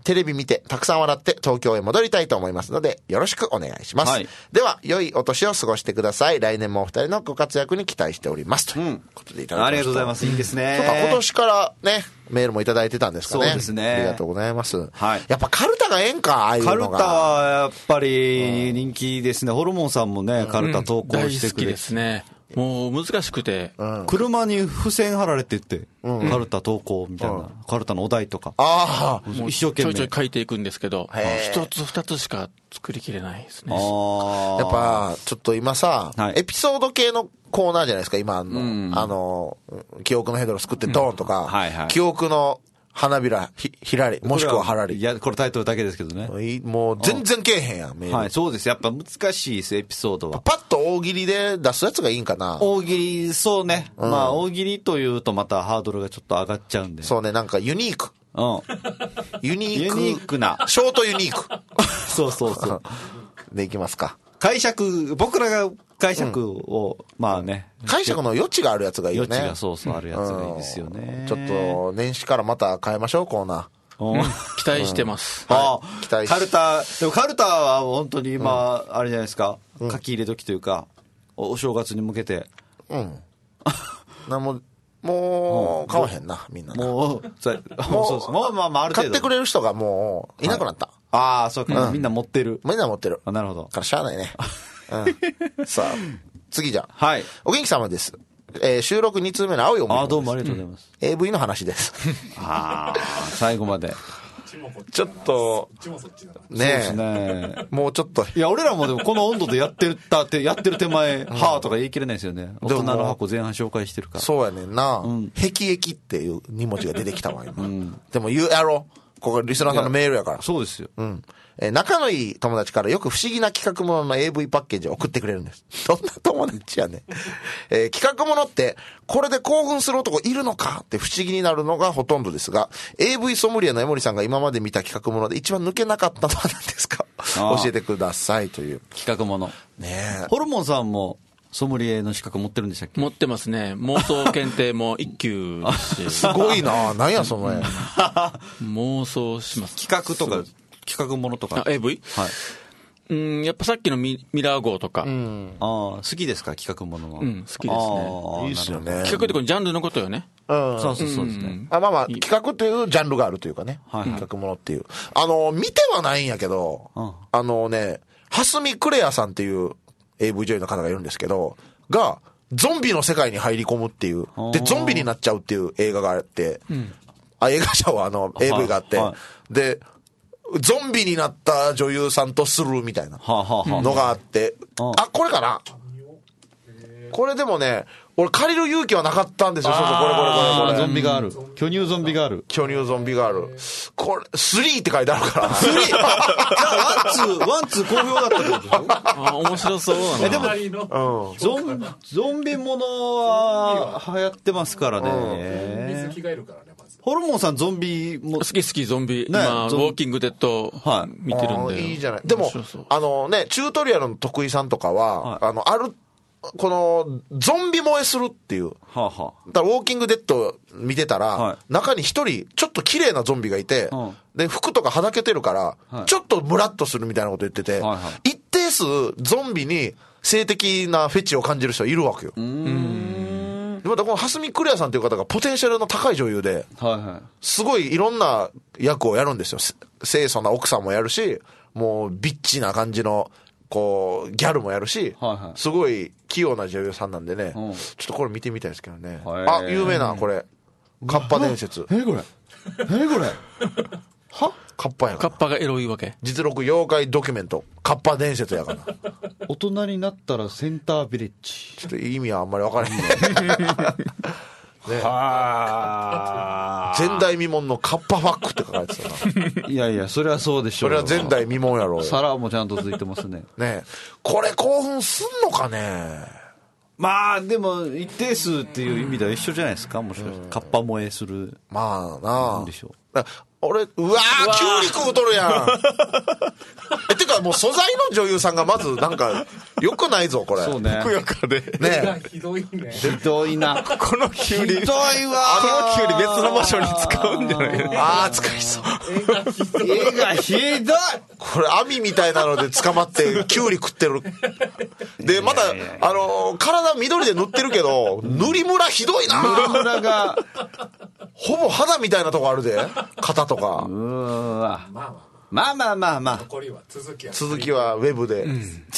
テレビ見てたくさん笑って東京へ戻りたいと思いますのでよろしくお願いします、はい、では良いお年を過ごしてください。来年もお二人のご活躍に期待しておりますということでいただきました、うん、 ありがとうございます。いいですね。 そうか、今年からねメールもいただいてたんですかね。 そうですね、 ありがとうございます、 はい、 やっぱカルタがええんか、ああいうのが。 カルタはやっぱり人気ですね。ホルモンさんもねカルタ投稿してくれて、 うん、大好きですね。もう難しくて、 うん、車に付箋貼られてって、うん、カルタ投稿みたいな、うん、カルタのお題とか、 ああ、 もう一生懸命ちょいちょい書いていくんですけど、一つ二つしか作りきれないですね。 あ、やっぱちょっと今さ、はい、エピソード系のコーナーじゃないですか今あの、うん、あの記憶のヘドロすくってドーンとか、うん、はいはい、記憶の花びらひひらりもしくははらり。 いやこれタイトルだけですけどね。 もう全然けえへんやんメール。 はい、そうです。やっぱ難しいですエピソードは。 パッと大喜利で出すやつがいいんかな。 大喜利、そうね、うん、まあ大喜利というとまたハードルがちょっと上がっちゃうんで。 そうね、なんかユニーク、うん、ユニーク、 ユニークなショートユニークそうそうそうでいきますか。 解釈、僕らが解釈を、うん、まあね、 解釈の余地があるやつがいいよね。 余地がそうそうあるやつがいいですよね、 うん、ちょっと年始からまた変えましょうコーナー、 うん、期待してます、 うん、はい、期待しカルタ。でもカルタは本当に今、うん、あれじゃないですか、うん、書き入れ時というかお正月に向けて、うんなももう買わへんなみんなな。もうそうそうそう、もうまあまあある程度買ってくれる人がもういなくなった、はい、 ああそうか、うん、みんな持ってるみんな持ってる。 あ、なるほど。 からしゃあないね、うん、さあ次じゃあ、 はい、 お元気様です。えー、収録に通目の青い思い。 あ、どうもありがとうございます、 うん、エーブイ の話ですああ最後までちょっとねえ、ね、もうちょっと、 いや俺らもでもこの温度でやってるたってやってる手前、うん、はあとか言い切れないですよね。大人の箱前半紹介してるから。 そうやねんな、うん、辟易っていうに文字が出てきたわ今、うん、でも言うやろ、ここリスナーさんのメールやから。 そうですよ、 うん、えー、仲のいい友達からよく不思議な企画ものの エーブイ パッケージを送ってくれるんです。どんな友達やねん、えー、企画ものってこれで興奮する男いるのかって不思議になるのがほとんどですが、 エーブイ ソムリエの江森さんが今まで見た企画もので一番抜けなかったのは何ですか教えてくださいという企画ものね。えホルモンさんもソムリエの資格持ってるんでしたっけ？ 持ってますね。妄想検定も一級ですしすごいな、何やその絵妄想します。 企画とか企画ものとかエーブイ？ はい。うん、やっぱさっきの ミ, ミラー号とか、うん、 ああ好きですか企画ものは。 うん、好きですね。 いいっすよね。 企画ってこれジャンルのことよね。 うん、そうそうそうですね、うん、 あ、まあまあ企画っていうジャンルがあるというかね、はいはい、企画ものっていうあの見てはないんやけど、うん、あのね蓮見クレアさんっていう エーブイ 女優の方がいるんですけどがゾンビの世界に入り込むっていうでゾンビになっちゃうっていう映画があって、うん、あ映画社はあの エーブイ があって、はいはい、でゾンビになった女優さんとするみたいなのがあって、はあはあ、あこれかな、これでもね俺借りる勇気はなかったんですよ。そうそうこれこれこれこれゾンビガール、巨乳ゾンビガール、 巨乳ゾンビガール、これスリーって書いてあるからスリーじゃあワンツーワンツー好評だったってことでしょあ面白そうだな。 えでも、うん、ゾンゾンビものは流行ってますからね、うん、 水着がいるからね。 ホルモンさんゾンビも好き好きゾンビ、ね、今ウォーキングデッド見てるんで、 はい、いいじゃない。でもあのねチュートリアルの得意さんとかは、はい、あのあるこのゾンビ燃えするっていう、はあはあ、だからウォーキングデッド見てたら、はい、中に一人ちょっと綺麗なゾンビがいて、うん、で服とかはだけてるから、はい、ちょっとムラッとするみたいなこと言ってて、はいはい、一定数ゾンビに性的なフェチを感じる人はいるわけよ。うーんでまたこの蓮見クレアさんという方がポテンシャルの高い女優で、はいはい、すごいいろんな役をやるんですよ。清楚な奥さんもやるし、もうビッチな感じのこうギャルもやるし、はいはい、すごい器用な女優さんなんでね、うん、ちょっとこれ見てみたいですけどね。あ有名なこれカッパ伝説。 えこれえこれはカッパやカッパがエロいわけ。 実録妖怪ドキュメントカッパ伝説やから大人になったらセンタービレッジ。 ちょっと意味はあんまり分からへんね、は前代未聞のカッパファックって書かれてたないやいやそれはそうでしょう。 それは前代未聞やろ。 皿もちゃんとついてますね。 ねこれ興奮すんのかね。 まあでも一定数っていう意味では一緒じゃないですか。もしかして、うん、カッパ萌えするまあなあでしょう。 俺、うわー、キュウリ食うとるやん。え、てかもう素材の女優さんがまずなんか、良くないぞ、これ。 そうね。 ふくよかで。 ねひどいね。 ひどいな。 このキュウリ。 ひどいわ。 このキュウリ別の場所に使うんじゃない？ あー、使いそう。 絵がひどい。 これ網みたいなので捕まってキュウリ食ってる。で、また、あのー、体緑で塗ってるけど、塗りムラひどいな。 塗りムラが。 ほぼ肌みたいなとこあるで。肩とか。 うーわ。まあまあまあまあ。 残りは続きは。 続きはウェブで。うん、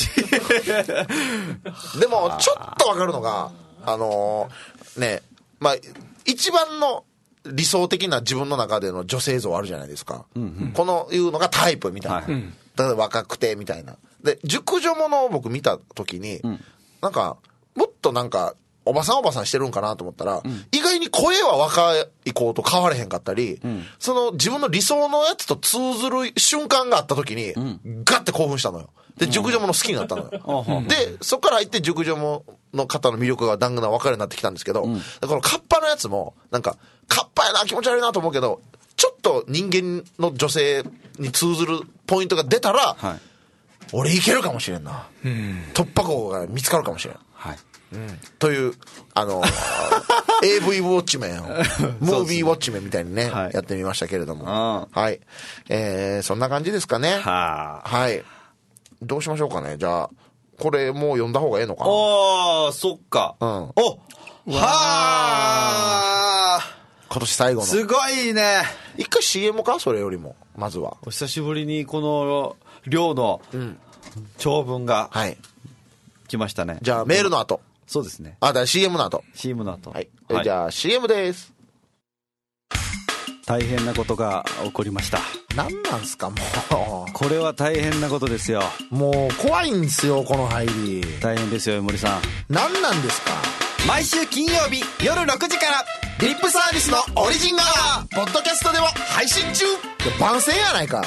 でも、ちょっとわかるのが、あのー、ね、まあ、一番の理想的な自分の中での女性像あるじゃないですか。うんうん、このいうのがタイプみたいな。はい、だから若くてみたいな。で、熟女ものを僕見たときに、うん、なんか、もっとなんか、おばさんおばさんしてるんかなと思ったら、うん、意外に声は若い子と変われへんかったり、うん、その自分の理想のやつと通ずる瞬間があった時に、うん、ガッて興奮したのよ。で、熟女もの好きになったのよ。うん、で、そっから入って熟女もの方の魅力がだんだん分かるようになってきたんですけど、うん、このカッパのやつも、なんか、カッパやな、気持ち悪いなと思うけど、ちょっと人間の女性に通ずるポイントが出たら、はい、俺いけるかもしれんな。うん、突破口が見つかるかもしれん。はいうん、というあのエーブイ ウォッチメンをムービーウォッチメンみたいにね、はい、やってみましたけれども、はい、えー、そんな感じですかね。ははい。どうしましょうかね。じゃあこれもう読んだ方がええのかな。 ああそっか。うん。おはあ今年最後の。 すごいね。 一回 シーエム かそれよりもまずは。 お久しぶりにこの量の長文が、うん、はい来ましたね。 じゃあメールの後。 そうですね。 あ、だから シーエム の後。 シーエム の後。 はい。はい、じゃあ シーエム です。 大変なことが起こりました。 何なんすかもう。 これは大変なことですよ。 もう怖いんですよこの入り。 大変ですよ森さん。 何なんですか。 毎週金曜日夜ろくじからリップサービスのオリジンアワーポッドキャストでも配信中。 番宣やないか。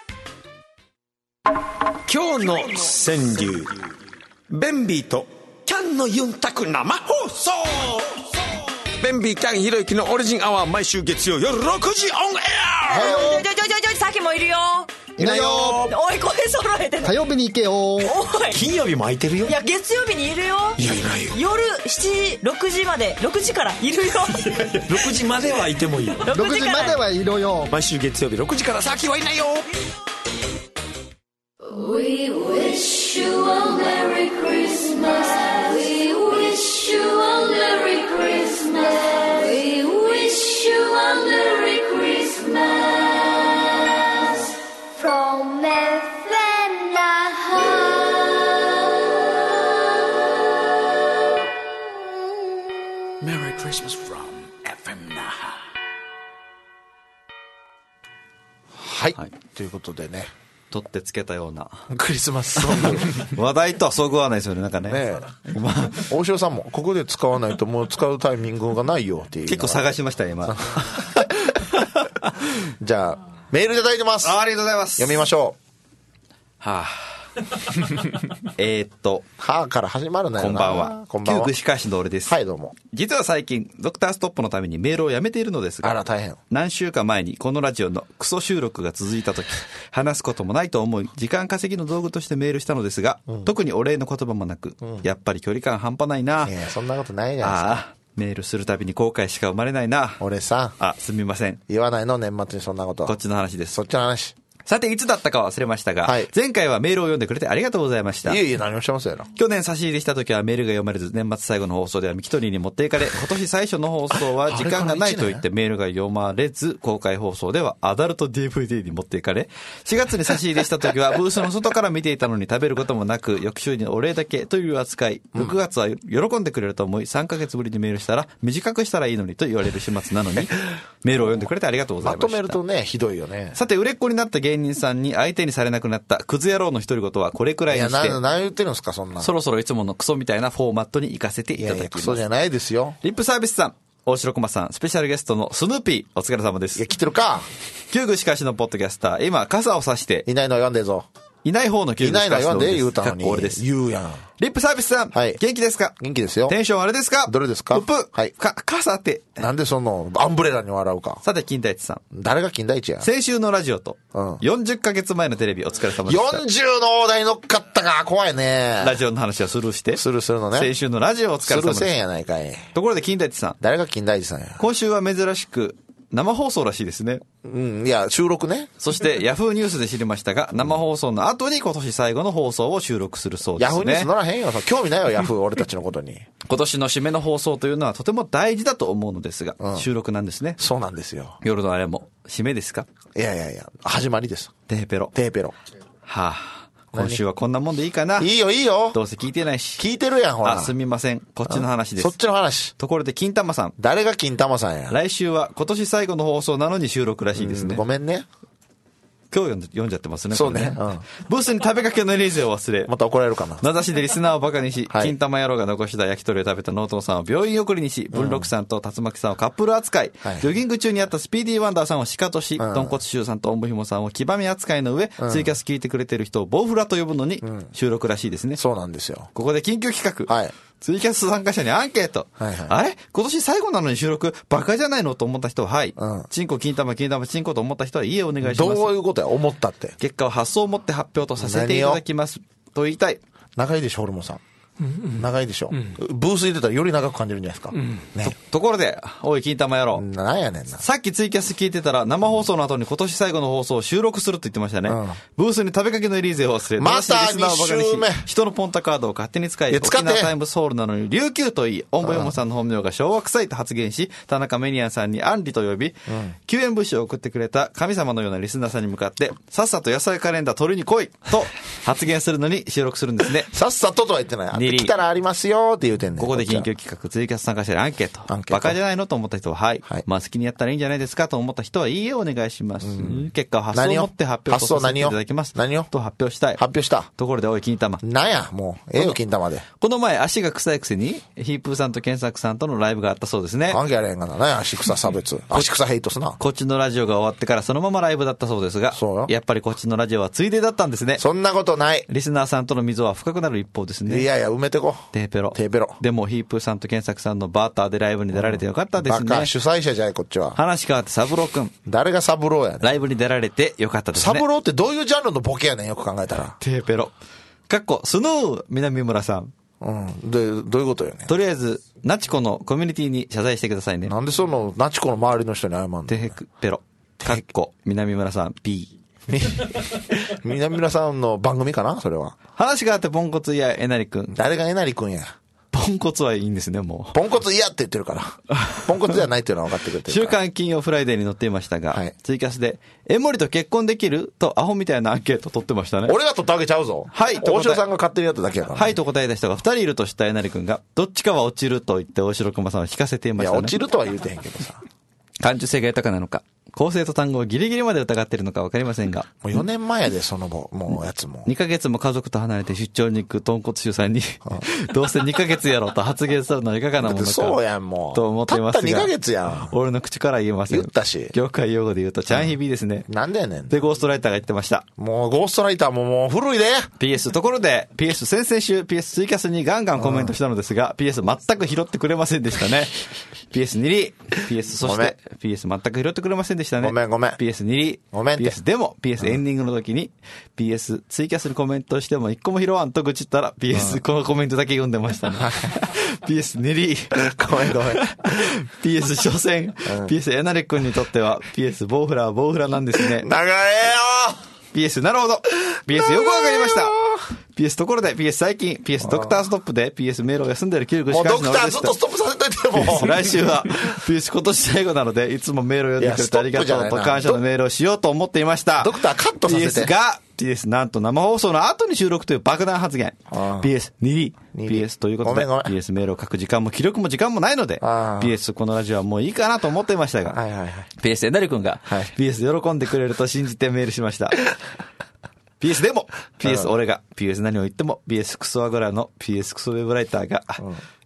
今日の川柳。ベンビーとキャンのユンタク生放送。ベンビーキャンひろゆきのオリジンアワー毎週月曜夜ろくじオンエア。 ちょちょちょちょさきもいるよ。 いないよ。 おい声揃えて。 火曜日に行けよ。おい金曜日も空いてるよ。 いや月曜日にいるよ。 いやいないよ。 夜しちじろくじまでろくじからいるよ。 ろくじまではいてもいいよ。 ろくじまではいるよ。毎週月曜日ろくじからさきはいないよ。 We wish you a Merry Christmas. We wish you a Merry Christmas. We wish you a Merry Christmas. From エフエム 那覇。 Merry Christmas from エフエム 那覇。 はい、はい、ということでね。 取ってつけたようなクリスマスソング話題とはそぐわないですよねなんかね。ねまあ、大城さんもここで使わないともう使うタイミングがないよっていう。 結構探しました今。 じゃあメールいただいてます。 あ, ありがとうございます。 読みましょう。はあえっとはあから始まるなよな。 こんばんは。 こんばんは。 旧具歯科医師の俺です。 はいどうも。 実は最近ドクターストップのためにメールをやめているのですが、 あら大変。 何週間前にこのラジオのクソ収録が続いた時話すこともないと思い時間稼ぎの道具としてメールしたのですが、うん、特にお礼の言葉もなく、うん、やっぱり距離感半端ないな。 いやそんなことないじゃないですか。 ああメールするたびに後悔しか生まれないな。 俺さあすみません。 言わないの年末にそんなこと。 こっちの話です。 そっちの話。 さていつだったか忘れましたが、はい、前回はメールを読んでくれてありがとうございました。 いえいえ何もしてますよ。 去年差し入れした時はメールが読まれず年末最後の放送ではミキトリーに持っていかれ今年最初の放送は時間がないと言ってメールが読まれず公開放送ではアダルト ディーブイディー に持っていかれしがつに差し入れした時はブースの外から見ていたのに食べることもなく翌週にお礼だけという扱い、ろくがつは喜んでくれると思いさんかげつぶりにメールしたら短くしたらいいのにと言われる始末なのにメールを読んでくれてありがとうございました。 まとめるとねひどいよね。 さて売れっ子になった芸人さんに相手にされなくなったクズ野郎の独り言はこれくらいにして、いや何言ってるんですかそんな。 そろそろいつものクソみたいなフォーマットに行かせていただきます。いやいやクソじゃないですよ。 リップサービスさん大城駒さんスペシャルゲストのスヌーピーお疲れ様です。 いや来てるか。 旧具歯科医師のポッドキャスター今傘を差していないの読んでぞ。 いない方の休日いないの活動です。 言わんで言うたのに。 俺です。 言うやん。 リップサービスさん。はい。元気ですか？ 元気ですよ。 テンションあれですか？ どれですか？ うっぷ。 はい。 か、傘って。 なんでその、アンブレラに笑うか。 さて、金田一さん。 誰が金田一や？ 先週のラジオと、うん、よんじゅっかげつまえのテレビお疲れ様でした。 よんじゅうの大台乗っかったか、怖いね。 ラジオの話はスルーして。 スルーするのね。 先週のラジオお疲れ様でした。 スルーせんやないかい。 ところで、金田一さん。 誰が金田一さんや？ 今週は珍しく、生放送らしいですね。 うん、いや、収録ね。 そして、ヤフーニュースで知りましたが、生放送の後に今年最後の放送を収録するそうですね。 ヤフーニュース乗らへんよ。興味ないよ、ヤフー、俺たちのことに。 今年の締めの放送というのはとても大事だと思うのですが、うん、収録なんですね。 そうなんですよ。 夜のあれも、締めですか？ いやいやいや、始まりです。 テーペロ。 テーペロ。 はぁ、あ。今週はこんなもんでいいかな。 いいよいいよ。 どうせ聞いてないし。 聞いてるやん、ほら。 あ、すみません。こっちの話です。 そっちの話。 ところで、金玉さん。 誰が金玉さんや。 来週は今年最後の放送なのに収録らしいですね。 ごめんね。 今日読ん読んじゃってますね。 そうね。 うん、ブースに食べかけのエリーゼを忘れ。 また怒られるかな。 名指しでリスナーをバカにし、はい、金玉野郎が残した焼き鳥を食べたノートンさんを病院送りにし、文禄さんと竜巻さんをカップル扱い、はい、ジョギング中にあったスピーディーワンダーさんをシカとし、うん、豚骨臭さんとおんぶひもさんを黄ばみ扱いの上、うん、ツイキャス聞いてくれてる人をボウフラと呼ぶのに収録らしいですね。 うん、そうなんですよ。 ここで緊急企画。はい。ツイキャス参加者にアンケート。はいはい、あれ今年最後なのに収録バカじゃないのと思った人ははい。うん、チンコ、金玉、金玉、チンコと思った人はいいえお願いします。 どういうことや思ったって。 結果は発送をもって発表とさせていただきます。と言いたい。 長いでしょ、ホルモンさん。うんうん、長いでしょ、うん、ブースに出たらより長く感じるんじゃないですか、うんね、と, ところでおい金玉野郎なんやねんな。 さっきツイキャス聞いてたら生放送の後に今年最後の放送を収録すると言ってましたね、うん、ブースに食べかけのエリーゼを忘れまたに週目人のポンタカードを勝手に使い沖縄タイムソウルなのに琉球と言いオンボヨモさんの本名が昭和臭いと発言し田中メニアンさんにアンリと呼び、うん、救援物資を送ってくれた神様のようなリスナーさんに向かってさっさと野菜カレンダー取りに来いと発言するのに収録するんですね。 さっさととは言ってない。来たらありますよって言うてんねん。 ここで緊急企画ツイキャス参加者にアンケート。アンケートバカじゃないのと思った人ははい、はい、まあ好きにやったらいいんじゃないですかと思った人はいいえお願いします、うん、結果を発送を持って発表とさせていただきます。 何をと発表したい。 発表したところでおい金玉なんやもうええよ金玉で。 この前足が臭いくせにヒープーさんと健作さんとのライブがあったそうですね。 関係あれへんがな。なんや足草差別足草ヘイトすな。 こっちのラジオが終わってからそのままライブだったそうですがそうよやっぱりこっちのラジオはついでだったんですね。 そんなことない。 リスナーさんとの溝は深くなる一方ですね。 いやいや埋めてこテーペロテーペロ。 でもヒープーさんと健作さんのバーターでライブに出られてよかったですね。 バカ主催者じゃいこっちは。 話変わってサブローくん。 誰がサブローやねん。 ライブに出られてよかったですね。 サブローってどういうジャンルのボケやねんよく考えたら。 テーペロかっこスヌー南村さん。 うんでどういうことやねん。 とりあえずナチコのコミュニティに謝罪してくださいね。 なんでそのナチコの周りの人に謝んの。 テーペロかっこ南村さん P。 南村さんの番組かなそれは。 話があってポンコツやえなりくん。 誰がえなりくんや。 ポンコツはいいんですね、もう。 ポンコツ嫌って言ってるから。ポンコツじゃないっていうのは分かってくれてる週刊金曜フライデーに載っていましたが、はい、ツイキャスで、江森と結婚できるとアホみたいなアンケート取ってましたね。 俺が取ったわけちゃうぞ。 はい、 大城さんが勝手にやっただけやから、ね。 はいと答えた人がふたりいると知ったえなりくんが、どっちかは落ちると言って大城熊さんを引かせていましたね。 いや、落ちるとは言うてへんけどさ。 感受性が豊かなのか。構成と単語をギリギリまで疑っているのか分かりませんが。 もうよねんまえやで、その後、もうやつも。 にかげつも家族と離れて出張に行く豚骨臭さんに、どうせにかげつやろと発言するのはいかがなものか。 そうやん、もう。 と思っていますが。 たったにかげつやん。 俺の口から言えません。 言ったし。 業界用語で言うと、チャンヒビですね。 なんでやねん。 で、ゴーストライターが言ってました。 もう、ゴーストライターももう古いで。 ピーエス、ところで、ピーエス、先々週、ピーエス ツイキャスにガンガンコメントしたのですが、ピーエス 全く拾ってくれませんでしたね。ピーエスに リ、ピーエス そして、ピーエス 全く拾ってくれませんでしたね。 ごめんごめん。 ピーエスに リ、 ごめんって。 ピーエス でも、ピーエス エンディングの時に、ピーエス ツイキャスにコメントしても一個も拾わんと愚痴ったら、ピーエス このコメントだけ読んでましたね。ピーエスに リ、 ごめんごめん。 ピーエス 初戦、ピーエス エナレ君にとっては、ピーエス ボウフラはボウフラなんですね。 長えよピーエス なるほど ピーエス よくわかりました。ピーエス ところで ピーエス 最近 ピーエス ドクターストップで ピーエス 迷路が休んでる記録しかしの俺でした。もうドクターずっとストップさせといてもピーエス 来週は ピーエス 今年最後なのでいつもメールを読んでくれてありがとうと感謝のメールをしようと思っていました。 ドクターカットさせてピーエス が ピーエス なんと生放送の後に収録という爆弾発言。 ピーエスに リ ピーエス ということで ピーエス メールを書く時間も記録も時間もないので ピーエス このラジオはもういいかなと思っていましたが、 はいはいはい、 ピーエス えなりくんが ピーエス 喜んでくれると信じてメールしました。ピーエス でも ピーエス 俺が ピーエス 何を言っても ピーエス クソアグラの ピーエス クソウェブライターが、うん、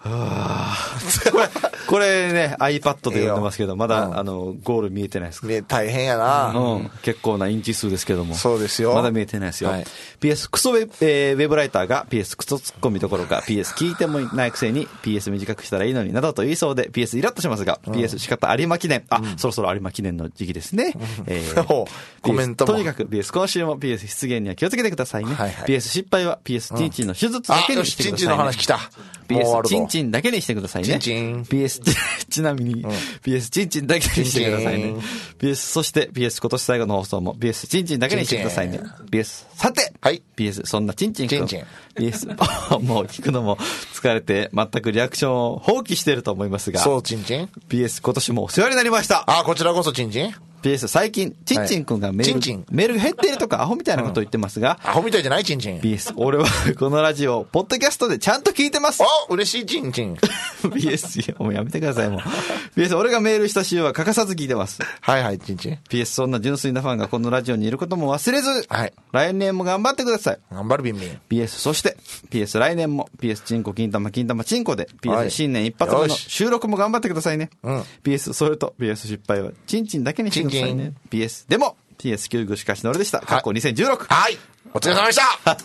これ、これね、アイパッド で読んでますけど、まだ、うん、あの、ゴール見えてないですか。 大変やな。 うん。結構なインチ数ですけども。 そうですよ。 まだ見えてないですよ。はい、ピーエス クソウェブ、えー、ウェブライターが ピーエス クソツッコミどころか ピーエス 聞いてもないくせに ピーエス 短くしたらいいのになどと言いそうで ピーエス イラッとしますが、うん、ピーエス 仕方有馬記念。あ、うん、そろそろ有馬記念の時期ですね。えー、 コメントも。 とにかく ピーエス 今週も ピーエス 出現には気をつけてくださいね。はいはい、ピーエス 失敗は ピーエス チンチンの手術だけにしてくださいね。 チンチンの話来た。 ピーエス チンチンだけにしてくださいね。 チンチン。 ピーエス ちなみに、うん、ピーエス チンチンだけにしてくださいね。ピーエス そして ピーエス 今年最後の放送も ピーエス チンチンだけにしてくださいね。ピーエス さて、はい、ピーエス そんなチンチンくん。チンチン。ピーエス もう聞くのも疲れて全くリアクションを放棄していると思いますが。 そう、チンチン。 ピーエス 今年もお世話になりました。 あ、こちらこそチンチン。 ピーエス 最近、チンチンくんがメール、はい、チンチンメールが減っているとかアホみたいなことを言ってますが、 うん、アホみたいじゃないチンチン。 ピーエス 俺はこのラジオ、ポッドキャストでちゃんと聞いてます。 お、嬉しいチンチン。 ピーエス、もうやめてくださいもう。ピーエス 俺がメールした週は欠かさず聞いてます。 はいはい、チンチン。 ピーエス そんな純粋なファンがこのラジオにいることも忘れず、はい。来年も頑張ってください。 頑張るビンビン。 ピーエス そして、ピーエス 来年も、ピーエス チンコ金玉金玉チンコで、ピーエス、はい、新年一発目の収録も頑張ってくださいね。うん。ピーエス それと ピーエス 失敗はチンチンだけにしてくださいね。チンチン ピーエス でも、ピーエス 救具しかしの俺でした。過去にせんじゅうろく。 はい。お疲れ様でした。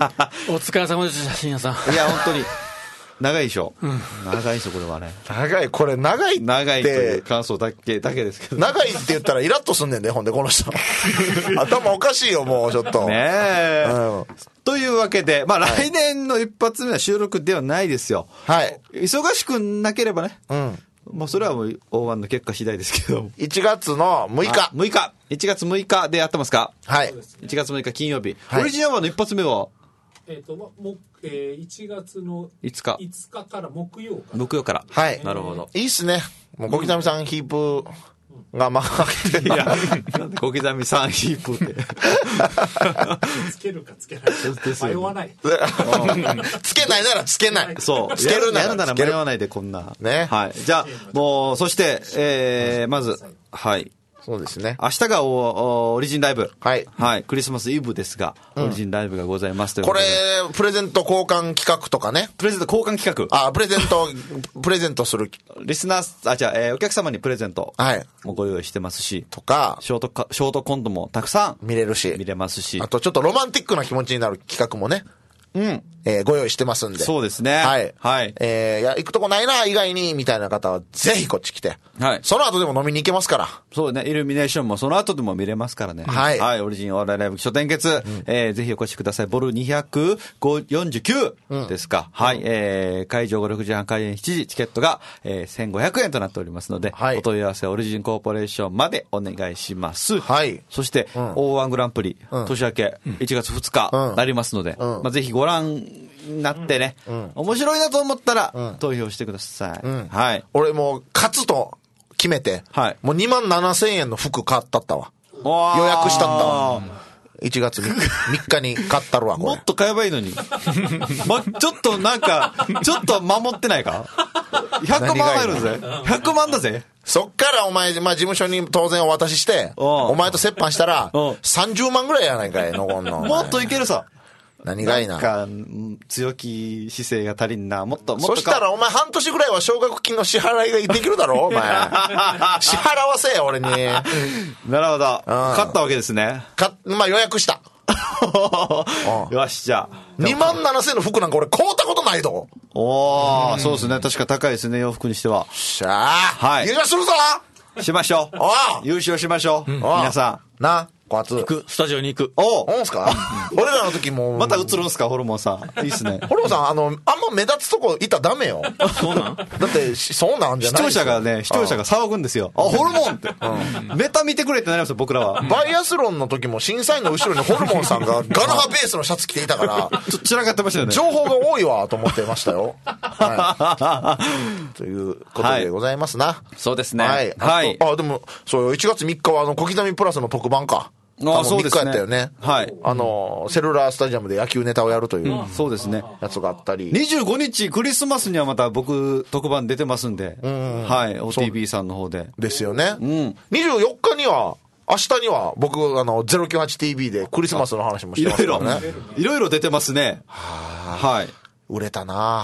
お疲れ様でした、深夜さん。 いや、本当に。長いでしょ。うん、長いですよ、これはね。 長い、これ長いって。 長いという感想だけ、だけですけど。 長いって言ったらイラッとすんねんね、ほんで、この人。頭おかしいよ、もう、ちょっと。 ねえ。うん、というわけで、まあ、来年の一発目は収録ではないですよ。はい。忙しくなければね。うん。もうそれはもう、オーワンの結果次第ですけど。 いちがつのむいか。 むいか。いちがつむいかでやってますか？ はい。 いちがつむいか金曜日。はい、オリジンアワーの一発目はえっ、ー、と、も、えー、いちがつのいつか。 いつかから木曜から。 木曜から。 はい。 なるほど。 いいっすね。もう小刻みさんヒープがまあ、 いや、小刻みさんヒープって。 つけるかつけないか。迷わない。 つけないならつけない。 そう。 つけるなら迷わないでこんな。ね。はい。じゃあ、もう、そして、えー、まず、はい。 そうですね。 明日がおオリジンライブ。 はい。 はい。クリスマスイブですが、うん、オリジンライブがございますというここれ、プレゼント交換企画とかね。 プレゼント交換企画。あ、プレゼント、プレゼントする。 リスナー、あ、じゃあ、えー、お客様にプレゼント。はい。もご用意してますし。 とか、 ショートか、ショートコントもたくさん。 見れるし。 見れますし。 あと、ちょっとロマンティックな気持ちになる企画もね。うん。えー、ご用意してますんで。 そうですね。 はい。 はい。 えー、いや、行くとこないな、以外に、みたいな方は、ぜひこっち来て。はい。その後でも飲みに行けますから。 そうね、イルミネーションもその後でも見れますからね。はい。はい、オリジンお笑いライブ基礎点結、うん、えー、ぜひお越しください。ボルにひゃくよんじゅうきゅうですか。うん、はい。えー、会場がろくじはん、開演しちじ、チケットが、えー、せんごひゃくえんとなっておりますので、はい。お問い合わせはオリジンコーポレーションまでお願いします。はい。そして、うん、オーワン グランプリ、うん、年明けいちがつふつか、うん、なりますので、うん、まあ、ぜひご覧になってね、うん、面白いなと思ったら、うん、投票してください。うん、はい。 俺もう、勝つと決めて、はい。もうにまんななせんえんの服買ったったわ。予約したったわ。いちがつみっかに買ったるわ、これ。 もっと買えばいいのに。ま、ちょっとなんか、ちょっと守ってないか ?ひゃく 万入るぜ。ひゃくまんだぜ。 そっからお前、まあ、事務所に当然お渡しして、お前と折半したら、さんじゅうまんぐらいやないかい、残んの。 もっといけるさ。 何がいいな。 なんか、強気姿勢が足りんな。もっと、もっと。 そしたらお前半年ぐらいは奨学金の支払いができるだろお前。支払わせよ、俺に。なるほど。うん、勝ったわけですね。 か、まあ予約した。 よし、じゃあ。 にまんななせんの服なんか俺買うたことないと。 おー、そうですね。確か高いですね、洋服にしては。 しゃあ。はい。優勝するぞしましょう。優勝しましょう。皆さん。な。こ行く。スタジオに行く。 おお。んすか俺らの時も。 また映るんすかホルモンさん。いいっすね。 ホルモンさん、あの、あんま目立つとこいたらダメよ。 そうなんだって、そうなんじゃない視聴者がね、視聴者が騒ぐんですよ。あ、ホルモンって。ネタ見てくれってなりますよ、僕らは。 バイアスロンの時も審査員の後ろにホルモンさんがガナハベースのシャツ着ていたから、 ちょっと散らかってましたよね。 情報が多いわ、と思ってましたよ。はい。ということでございますな。 そうですね。 はい。はい。あ、でも、そうよ、いちがつみっかは、あの、小刻みプラスの特番か。ああ、そうですね。みっかやったよね。はい。あの、セルラースタジアムで野球ネタをやるという。 そうですね。 やつがあったり。 にじゅうごにちクリスマスにはまた僕特番出てますんで。はい。オーティービー さんの方で。 ですよね。うん。にじゅうよっかには、明日には僕、あの、ゼロきゅうはちティービー でクリスマスの話もしてますからね。 いろいろ出てますね。はい。 売れたな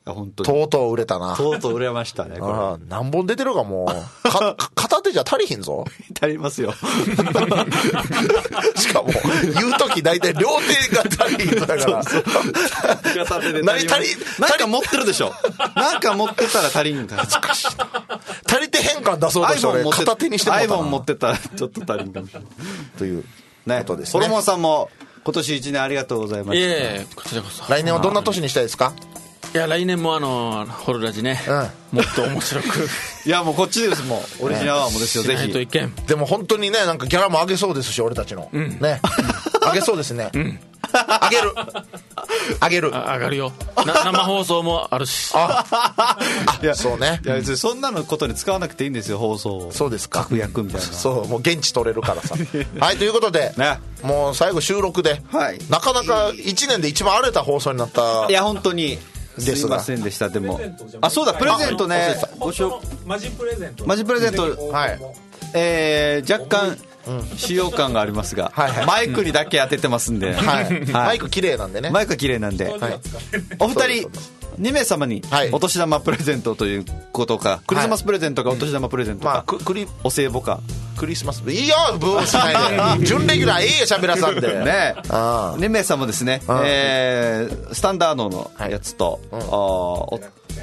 本当にとうとう売れたな。 とうとう売れましたね。 これ何本出てるかもうか片手じゃ足りひんぞ。 足りますよ。 しかも言うとき大体両手が足りひんだから。 片手で何足りなんか持ってるでしょ。なんか持ってたら足りんから。 難しいな。足りて変換出そうとして俺片手にしてもらったな。 iPhone 持ってたらちょっと足りんかもしれないというね。 ことですね。 ホルモンさんも今年一年ありがとうございました。 いえこちらこそ。 来年はどんな年にしたいですか？ いや来年もあのホルラジね、うん、もっと面白くいやもうこっちですもうオリジナルアワーもですよ、ね、ぜひと意見でも本当にねなんかギャラも上げそうですし俺たちの、うん、ね上げそうですね、うん、上げる上げる上がるよな生放送もあるしああいやそうねいや別にそんなのことに使わなくていいんですよ放送をそうですか確約みたいなそうもう現地取れるからさはいということで、ね、もう最後収録で、はい、なかなかいちねんで一番荒れた放送になったいや本当にすいませんでしたでもあそうだプレゼントねご紹介マジプレゼントマジプレゼントはいえー、若干使用感がありますが、はいはい、マイクにだけ当ててますんで、はいはい、 マイク綺麗なんでねマイク綺麗なんで、はい、お二人に名様にお年玉プレゼントということか、はい、クリスマスプレゼントかお年玉プレゼントか、まあ、クリお歳暮かクリスマスいいよブーしないで準レギュラーいいよしゃべらさんでねに名様ですね、えー、スタンダードのやつと、はい、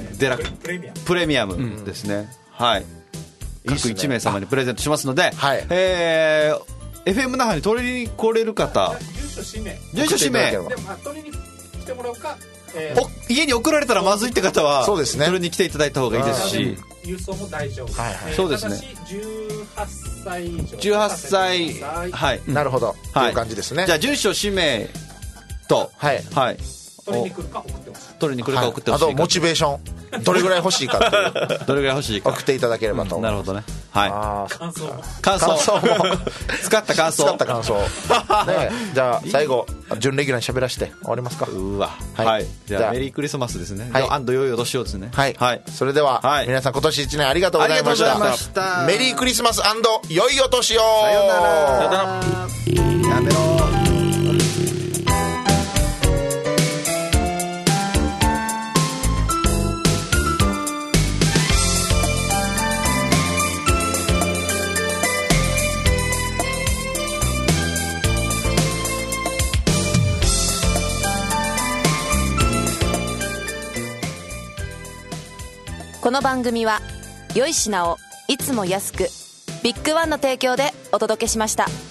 うん、デラプレミアムですね、うん、はい各いち名様にプレゼントしますので、はい、えー、エフエム 那覇に取りに来れる方住所氏名住所氏名でも取りに来てもらうか、 えー、お家に送られたらまずいって方はそうですね取りに来ていただいた方がいいですし郵送も大丈夫、 はいはい、そうですねじゅうはっさい以上じゅうはっさいはい、 うん、なるほど、はい、という感じですね。 じゃあ住所氏名とはいはい取りに来るか送ってほしい取りに来るか送ってほしいか、 はい、あとモチベーションどれぐらい欲しいかっていうどれぐらい欲しいか送っていただければと思います、うん、 なるほどねはい感想感想感想も使った感想使った感想、ね、じゃあ最後準レギュラーに喋らせて終わりますか。 うわはい、はい、じゃあメリークリスマスですね、はい、アンド良いお年をですねはい、はい、それでは、はい、皆さん今年いちねんありがとうございました。 ありがとうございましたメリークリスマスアンド良いお年をさようならやめろこの番組は良い品をいつも安くビッグワンの提供でお届けしました。